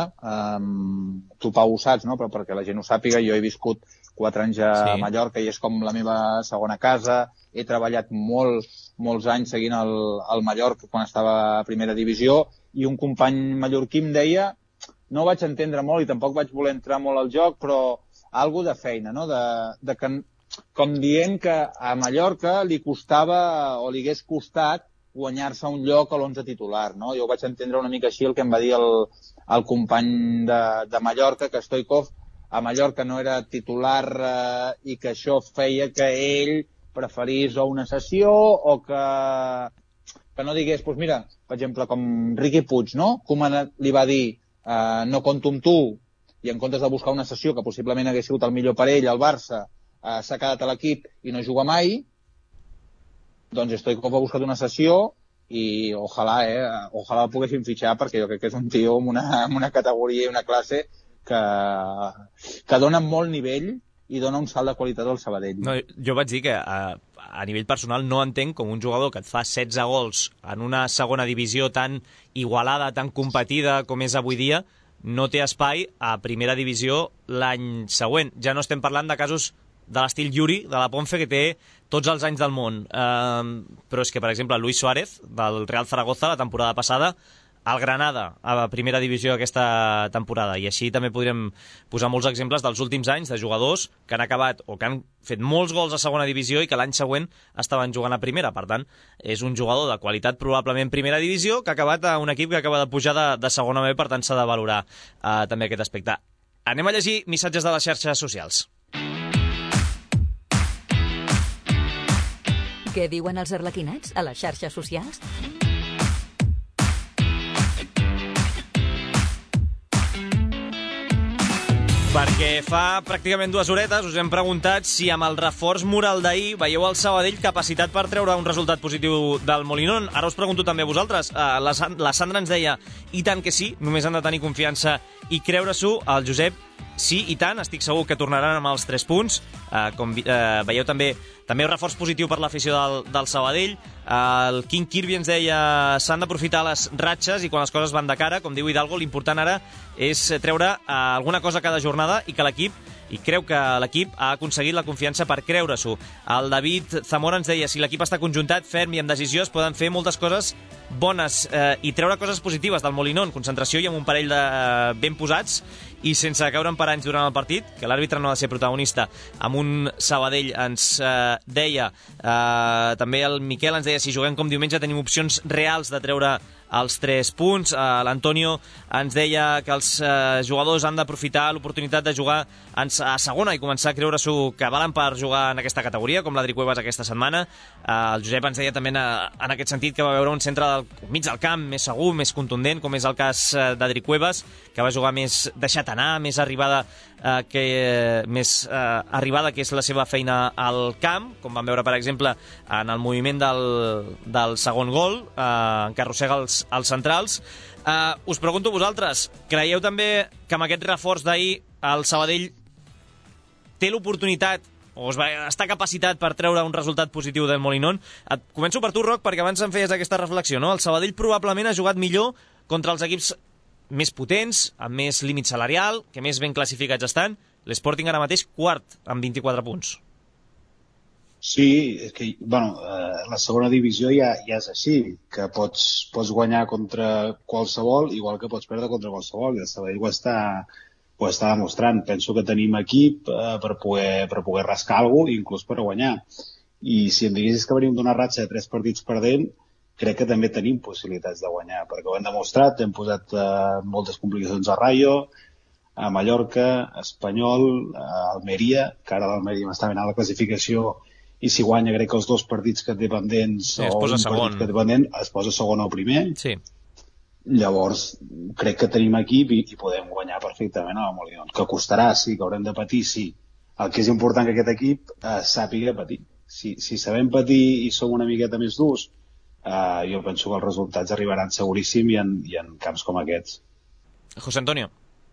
eh, tu, Pau, ho saps, no? Però perquè la gent ho sàpiga, jo he viscut quatre anys a sí. Mallorca i és com la meva segona casa. He treballat molt, molts anys seguint el, el Mallorca quan estava a primera divisió i un company mallorquí em deia, no ho vaig entendre molt i tampoc vaig voler entrar molt al joc, però algo de feina, no? De, de que, com dient que a Mallorca li costava o li hagués costat guanyar-se un lloc a l'onze titular, no? Jo ho vaig entendre una mica així el que em va dir el, el company de, de Mallorca, que Stoikov a Mallorca no era titular eh, i que això feia que ell preferís o una sessió o que, que no digués, doncs mira, per exemple, com Riqui Puig, no? Koeman li va dir eh, no compto amb tu i en comptes de buscar una sessió que possiblement hagués sigut el millor per ell, el Barça, eh, s'ha quedat a l'equip i no juga mai, doncs Stoichkov ha buscat una sessió i ojalà, eh, ojalà el poguessin fitxar, perquè jo crec que és un tio amb una, amb una categoria i una classe que, que dona molt nivell i dona un salt de qualitat al Sabadell. No, jo vaig dir que a, a nivell personal no entenc com un jugador que et fa setze gols en una segona divisió tan igualada, tan competida com és avui dia, no té espai a primera divisió l'any següent. Ja no estem parlant de casos de l'estil Yuri, de la Ponce, que té tots els anys del món. Uh, però és que, per exemple, Luis Suárez, del Real Zaragoza, la temporada passada, al Granada, a la primera divisió aquesta temporada. I així també podríem posar molts exemples dels últims anys de jugadors que han acabat o que han fet molts gols a segona divisió i que l'any següent estaven jugant a primera. Per tant, és un jugador de qualitat probablement primera divisió que ha acabat a un equip que acaba de pujar de, de segona B, per tant s'ha de valorar uh, també aquest aspecte. Anem a llegir missatges de les xarxes socials. Què diuen els arlequinats a les xarxes socials? Perquè fa pràcticament dues horetes us hem preguntat si amb el reforç moral d'ahir veieu el Sabadell capacitat per treure un resultat positiu del Molinón. Ara us pregunto també a vosaltres. Uh, la, la Sandra ens deia i tant que sí, només han de tenir confiança i creure-s'ho. El Josep, sí, i tant, estic segur que tornaran amb els tres punts. Uh, com uh, veieu també també un reforç positiu per l'afició del, del Sabadell. Uh, el King Kirby ens deia s'han d'aprofitar les ratxes i quan les coses van de cara, com diu Hidalgo, l'important ara és treure uh, alguna cosa cada jornada i que l'equip i creu que l'equip ha aconseguit la confiança per creure-s'ho. El David Zamora ens deia si l'equip està conjuntat, ferm i amb decisió es poden fer moltes coses bones eh, i treure coses positives del Molinón, concentració i amb un parell de eh, ben posats i sense caure en paranys durant el partit, que l'àrbitre no ha de ser protagonista. Amb un Sabadell ens eh, deia, eh, també el Miquel ens deia si juguem com diumenge tenim opcions reals de treure els tres punts. Uh, L'Antonio ens deia que els uh, jugadors han d'aprofitar l'oportunitat de jugar en, a segona i començar a creure-s'ho que valen per jugar en aquesta categoria, com l'Adri Cuevas aquesta setmana. Uh, el Josep ens deia també en, en aquest sentit que va veure un centre del, mig del camp més segur, més contundent, com és el cas uh, d'Adri Cuevas, que va jugar més deixat anar, més arribada uh, que uh, més uh, arribada que és la seva feina al camp, com vam veure per exemple en el moviment del, del segon gol, uh, que arrossega els als centrals. Uh, us pregunto a vosaltres, creieu també que amb aquest reforç d'ahir el Sabadell té l'oportunitat o es va, està capacitat per treure un resultat positiu del Molinón? Et començo per tu, Roc, perquè abans em feies aquesta reflexió, no? El Sabadell probablement ha jugat millor contra els equips més potents, amb més límit salarial, que més ben classificats estan. L'Sporting ara mateix quart, amb vint-i-quatre punts. Sí, és que, bueno, eh, la segona divisió ja, ja és així, que pots, pots guanyar contra qualsevol, igual que pots perdre contra qualsevol, i el Sabadell ho està, ho està demostrant. Penso que tenim equip eh, per, poder, per poder rascar alguna cosa, inclús per guanyar. I si em diguessis que venim d'una ratxa de tres partits perdent, crec que també tenim possibilitats de guanyar, perquè ho hem demostrat, hem posat eh, moltes complicacions a Rayo, a Mallorca, a Espanyol, a Almeria, que ara l'Almeria m'està venint a la classificació, i si guanya crec que els dos partits que té pendents sí, o un segon. Partit que té pendent es posa segon o primer. Sí. Llavors crec que tenim equip i, i podem guanyar perfectament a la Molinón. Que costarà, sí, que haurem de patir, sí. El que és important que aquest equip eh, sàpiga patir. Si, si sabem patir i som una miqueta més durs, eh, jo penso que els resultats arribaran seguríssim i en, i en camps com aquests. José Antonio,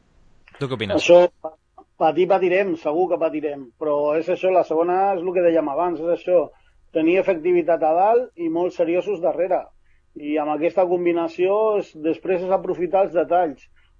tu què opines? Això... Patir patirem, segur que patirem, però és això, la segona és el que dèiem abans, és això, tenir efectivitat a dalt i molt seriosos darrere. I amb aquesta combinació és, després és aprofitar els detalls.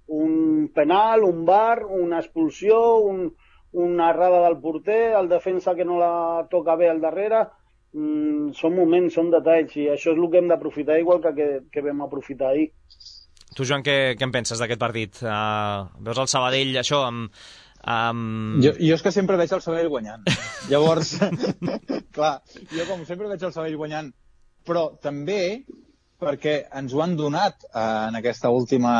Un penal, un bar, una expulsió, un, una errada del porter, el defensa que no la toca bé al darrere, mm, són moments, són detalls, i això és el que hem d'aprofitar igual que, que, que vam aprofitar ahir. Tu, Joan, què, què en penses d'aquest partit? Uh, veus el Sabadell, això, amb... Um... Jo, jo és que sempre veig el Sabadell guanyant. Llavors, clar, jo com sempre veig el Sabadell guanyant, però també perquè ens ho han donat eh, en aquesta última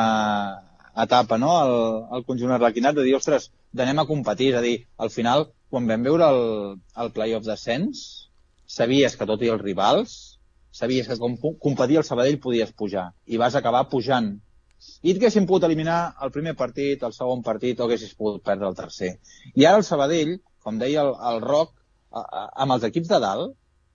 etapa, no?, el, el conjunt arlequinat, de dir, ostres, d'anem a competir, és a dir, al final, quan vam veure el, el play-off d'ascens, sabies que tot i els rivals, sabies que com competir el Sabadell podies pujar, i vas acabar pujant. I et haguessin pogut eliminar el primer partit, el segon partit, o haguessis pogut perdre el tercer. I ara el Sabadell, com deia el, el Roc, a, a, amb els equips de dalt,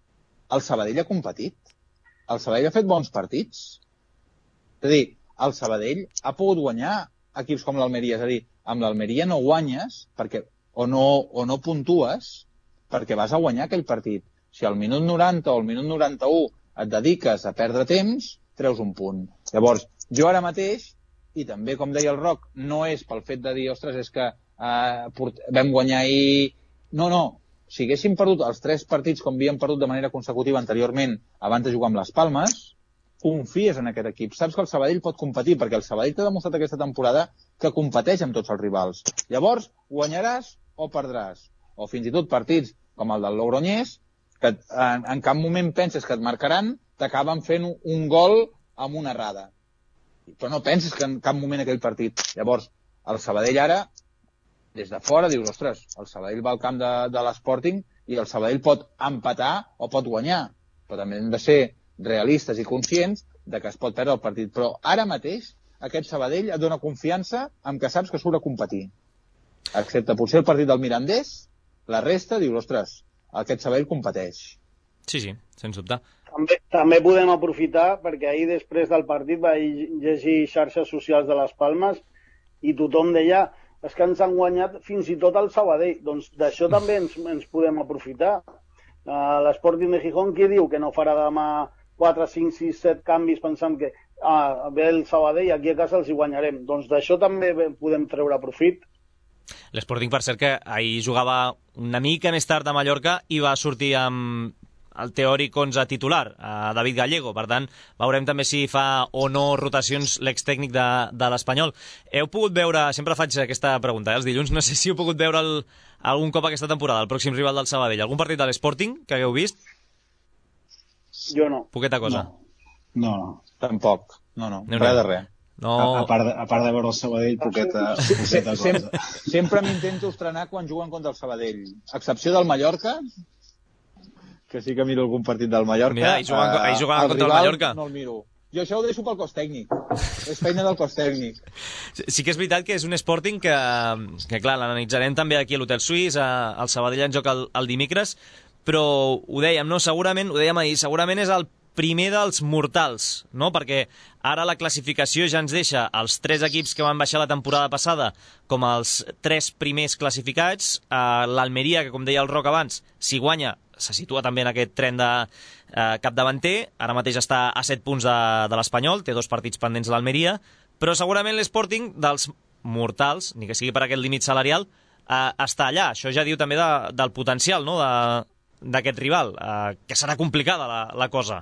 el Sabadell ha competit. El Sabadell ha fet bons partits. És a dir, el Sabadell ha pogut guanyar equips com l'Almeria. És a dir, amb l'Almeria no guanyes perquè, o, no, o no puntues perquè vas a guanyar aquell partit. Si al minut noranta o al minut noranta-u et dediques a perdre temps, treus un punt. Llavors, jo ara mateix, i també, com deia el Roc, no és pel fet de dir, ostres, és que eh, port... vam guanyar ahir... No, no. Si haguéssim perdut els tres partits com havíem perdut de manera consecutiva anteriorment abans de jugar amb les Palmes, confies en aquest equip. Saps que el Sabadell pot competir, perquè el Sabadell t'ha demostrat aquesta temporada que competeix amb tots els rivals. Llavors, guanyaràs o perdràs. O fins i tot partits com el del Logroñés, que en, en cap moment penses que et marcaran, t'acaben fent un, un gol amb una errada. Però no penses que en cap moment aquell partit. Llavors, el Sabadell ara, des de fora, dius, ostres, el Sabadell va al camp de, de l'Sporting i el Sabadell pot empatar o pot guanyar. Però també hem de ser realistes i conscients de que es pot perdre el partit. Però ara mateix, aquest Sabadell et dona confiança en que saps que surt a competir. Excepte potser el partit del Mirandés, la resta, dius, ostres, aquest Sabadell competeix. Sí, sí, sens dubte. També, també podem aprofitar, perquè ahir després del partit vaig llegir xarxes socials de les Palmes i tothom deia és que ens han guanyat fins i tot el Sabadell. Doncs d'això també ens, ens podem aprofitar. Uh, L'Sporting de Gijón, qui diu que no farà demà quatre, cinc, sis, set canvis pensant que ah, ve el Sabadell, aquí a casa els hi guanyarem? Doncs d'això també podem treure profit. L'Sporting, per cert, que ahir jugava una mica més tard a Mallorca i va sortir amb el teòric onze titular, a David Gallego. Per tant, veurem també si fa o no rotacions l'extècnic de, de l'Espanyol. Heu pogut veure, sempre faig aquesta pregunta, eh, els dilluns, no sé si heu pogut veure el, algun cop aquesta temporada, el pròxim rival del Sabadell. Algun partit de l'Sporting que hagueu vist? Jo no. Poqueta cosa. No, no, no. Tampoc. No, no, no res de res. No. A, a, part de, a part de veure el Sabadell, poqueta, poqueta cosa. Sempre, sempre m'intento estrenar quan juguen contra el Sabadell. A excepció del Mallorca, que sí que miro algun partit del Mallorca. Mira, ahir jugant, uh, ahir jugant el contra rival, el Mallorca. No el miro. Jo això ho deixo pel cos tècnic. És feina del cos tècnic. Sí, sí que és veritat que és un Sporting que, que clar, l'analitzarem també aquí a l'Hotel Suís, a, al Sabadell en joc el, el dimecres, però ho dèiem, no? Segurament, ho dèiem ahir, segurament és el primer dels mortals, no? Perquè ara la classificació ja ens deixa els tres equips que van baixar la temporada passada com els tres primers classificats. Uh, L'Almeria, que com deia el Roc abans, si guanya, se situa també en aquest tren de uh, capdavanter. Ara mateix està a set punts de, de l'Espanyol, té dos partits pendents l'Almeria, però segurament l'Sporting dels mortals, ni que sigui per aquest límit salarial, uh, està allà. Això ja diu també de, del potencial, no?, d'aquest rival, uh, que serà complicada la, la cosa.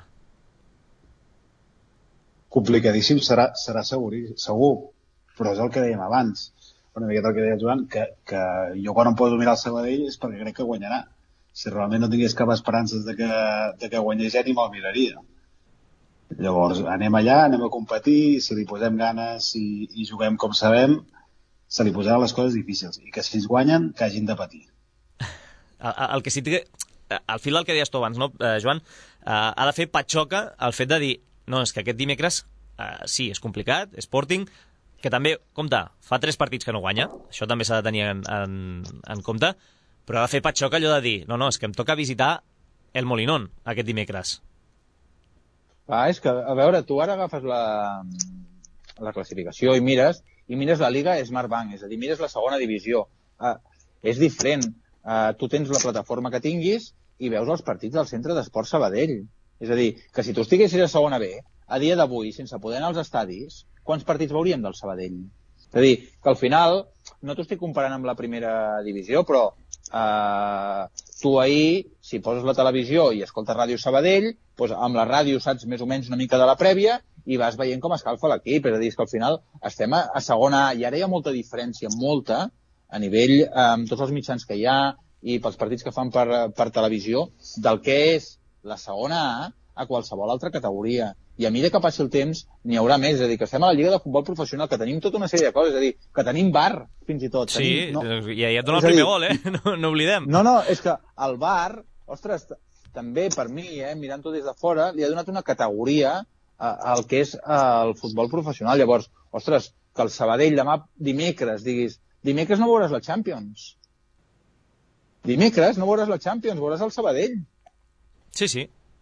Complicadíssim serà, serà segur, segur, però és el que dèiem abans, una miqueta el que deia Joan, que, que jo quan em poso a mirar el Sabadell és perquè crec que guanyarà. Si realment no tingués cap esperances de que, de que guanyés ja ni me'l miraria. Llavors anem allà, anem a competir, si li posem ganes i, i juguem com sabem, se li posaran les coses difícils, i que si es guanyen, que hagin de patir. El, el que sí que, al fil del que deies tu abans, no, eh, Joan, eh, ha de fer patxoca el fet de dir no, és que aquest dimecres, uh, sí, és complicat, Sporting, que també, compte, fa tres partits que no guanya, això també s'ha de tenir en, en, en compte, però ha de fer patxoca allò de dir, no, no, és que em toca visitar el Molinón aquest dimecres. Ah, és que, a veure, tu ara agafes la, la classificació i mires, i mires la Liga Smartbank, és a dir, mires la segona divisió. Ah, és diferent. Ah, tu tens la plataforma que tinguis i veus els partits del Centre d'Esport Sabadell. És a dir, que si tu estiguessis a segona B, a dia d'avui, sense poder anar als estadis, quants partits veuríem del Sabadell? És a dir, que al final, no t'ho estic comparant amb la primera divisió, però eh, tu ahir, si poses la televisió i escoltes Ràdio Sabadell, doncs amb la ràdio saps més o menys una mica de la prèvia i vas veient com escalfa l'equip. És a dir, que al final estem a, a segona A i ara hi ha molta diferència, molta, a nivell, eh, amb tots els mitjans que hi ha i pels partits que fan per, per televisió, del que és la segona A a qualsevol altra categoria. I a mesura que passi el temps n'hi haurà més. És a dir, que estem a la Lliga de Futbol Professional, que tenim tota una sèrie de coses. És a dir, que tenim V A R, fins i tot. Sí, tenim, no? i ja et dona el primer gol, eh? No, no oblidem. No, no, és que el V A R, ostres, també per mi, eh, mirant-ho des de fora, li ha donat una categoria al que és el futbol professional. Llavors, ostres, que el Sabadell demà dimecres diguis, dimecres no veuràs la Champions. Dimecres no veuràs la Champions, veuràs el Sabadell. Sí, sí.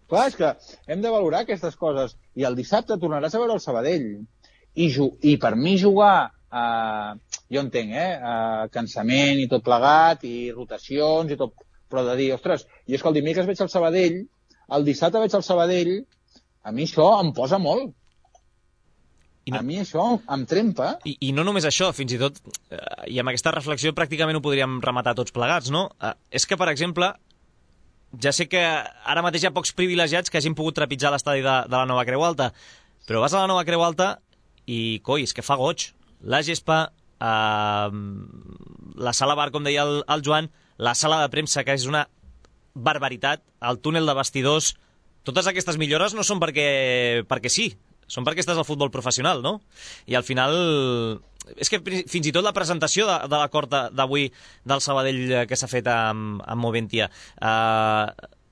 Clar, és que hem de valorar aquestes coses. I el dissabte tornaràs a veure el Sabadell. I, i per mi jugar, eh, jo entenc, eh, eh, cansament i tot plegat, i rotacions i tot, però de dir, ostres, jo és que el dimecres veig el Sabadell, el dissabte veig el Sabadell, a mi això em posa molt. I no, a mi això em trempa. I, I no només això, fins i tot, eh, i amb aquesta reflexió pràcticament ho podríem rematar tots plegats, no? Eh, és que, per exemple, ja sé que ara mateix hi ha pocs privilegiats que hagin pogut trepitjar l'estadi de, de la Nova Creu Alta, però vas a la Nova Creu Alta i, coi, és que fa goig. La gespa, eh, la sala bar, com deia el, el Joan, la sala de premsa, que és una barbaritat, el túnel de vestidors, totes aquestes millores no són perquè, perquè sí, són perquè estàs al futbol professional, no? I al final, és que fins i tot la presentació de, de l'acord d'avui del Sabadell que s'ha fet amb, amb Moventia, eh,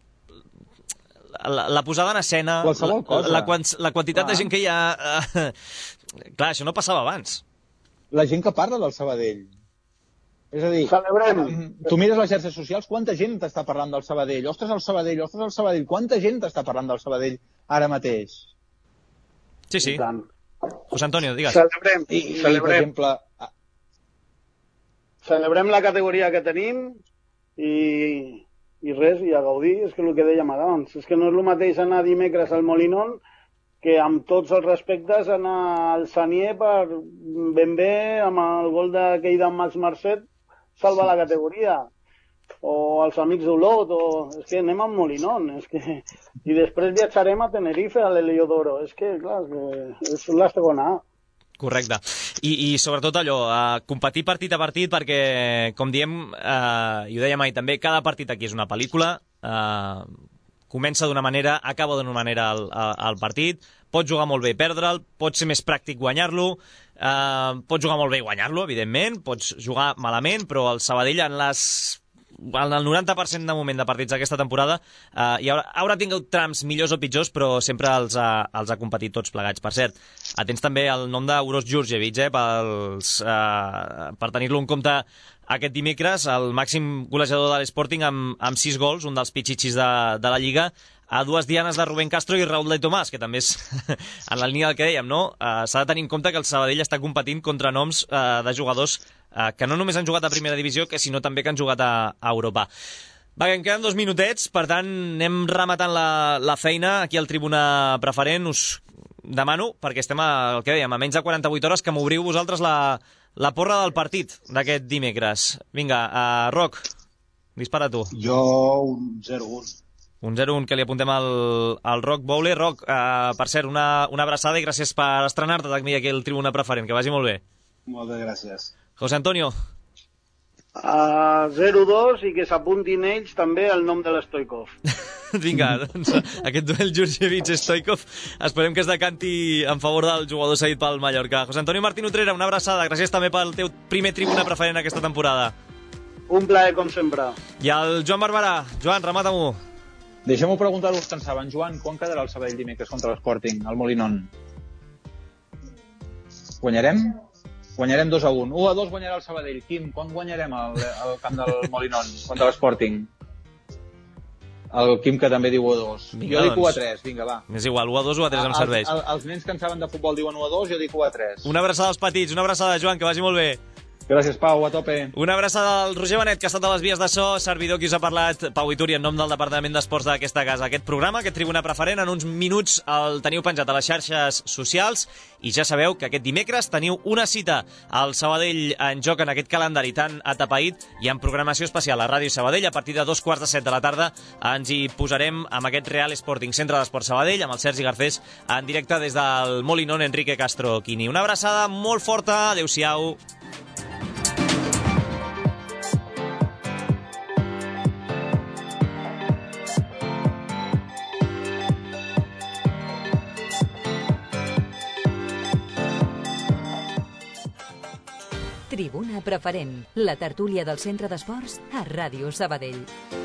la, la posada en escena, la, la, la quantitat clar. de gent que hi ha... Eh, clar, això no passava abans. La gent que parla del Sabadell. És a dir, celebrem. Tu mires les xarxes socials, quanta gent t'està parlant del Sabadell? Ostres, el Sabadell, ostres, el Sabadell. Quanta gent t'està parlant del Sabadell ara mateix? Sí, sí. José Antonio, digues. Celebrem. I, i, celebrem. per exemple... Celebrem la categoria que tenim i, i res, i a gaudir, és que el que dèiem abans. És que no és el mateix anar dimecres al Molinón que amb tots els respectes anar al Sanier per ben bé amb el gol d'aquell d'en Max Marcet salvar la categoria. O als amics d'Olot, o... és que anem al Molinón, és que... i després viatjarem a Tenerife, a l'Heliodoro, és que, clar, és, que és la segona A. Correcte. I, i sobretot allò, uh, competir partit a partit, perquè, com diem, uh, i ho dèiem ahir també, cada partit aquí és una pel·lícula, uh, comença d'una manera, acaba d'una manera el, el partit, pots jugar molt bé i perdre'l, pot ser més pràctic guanyar-lo, uh, pots jugar molt bé i guanyar-lo, evidentment, pots jugar malament, però el Sabadell en les... en el noranta per cent de moment de partits d'aquesta temporada eh, hi haurà, haurà tingut trams millors o pitjors, però sempre els ha, els ha competit tots plegats. Per cert, atents també el nom d'Uros Djurdjevic, eh, pels, eh, per tenir-lo en compte aquest dimecres, el màxim golejador de l'Sporting amb, amb sis gols, un dels pitxitxis de, de la Lliga, a dues dianes de Rubén Castro i Raúl de Tomàs, que també és en la línia del que dèiem, no? Eh, s'ha de tenir en compte que el Sabadell està competint contra noms eh, de jugadors eh, que no només han jugat a primera divisió, que sinó també que han jugat a, a Europa. Va, que em queden dos minutets, per tant, anem rematant la, la feina aquí al Tribuna Preferent. Us demano, perquè estem a, el que dèiem, a menys de quaranta-vuit hores, que m'obriu vosaltres la, la porra del partit d'aquest dimecres. Vinga, uh, Roc, dispara tu. Jo un zero un. Un zero un que li apuntem al, al Roc Bowler. Roc, uh, per cert, una, una abraçada i gràcies per estrenar-te també aquí al Tribuna Preferent. Que vagi molt bé. Moltes gràcies. José Antonio. Uh, zero dos i que s'apuntin ells també el nom de l'Stoikov. Vinga, doncs aquest duel Djurdjevic-Stoikov esperem que es decanti en favor del jugador cedit pel Mallorca. José Antonio Martín Utrera, una abraçada. Gràcies també pel teu primer Tribuna Preferent aquesta temporada. Un plaer, com sempre. I el Joan Barberà. Joan, remata-m'ho. Deixem-ho preguntar-vos tant saben. Joan, quan quedarà el Sabadell dimecres contra l'Sporting, al Molinón? Guanyarem? Guanyarem dos a un. un a dos guanyarà el Sabadell. Quim, quan guanyarem al, al camp del Molinón contra l'Sporting? El Quim, que també diu u a dos. Vinga, jo dic doncs. u a tres, vinga, va. És igual, u a dos o u a tres em serveix. Els, els nens que en saben de futbol diuen u a dos, jo dic u a tres. Una abraçada als petits, una abraçada, Joan, que vagi molt bé. Gràcies, Pau, a tope. Una abraçada al Roger Benet, que ha estat a les vies de so, servidor qui us ha parlat, Pau Ituri, en nom del Departament d'Esports d'aquesta casa. Aquest programa, aquest Tribuna Preferent, en uns minuts el teniu penjat a les xarxes socials i ja sabeu que aquest dimecres teniu una cita al Sabadell en joc en aquest calendari tan atapeït i en programació especial a Ràdio Sabadell. A partir de dos quarts de set de la tarda ens hi posarem amb aquest Real Sporting Centre d'Esports Sabadell, amb el Sergi Garcés, en directe des del Molinón Enrique Castro Quini. Una abraçada molt forta, adeu-siau. Tribuna Preferent, la tertúlia del Centre d'Esports a Ràdio Sabadell.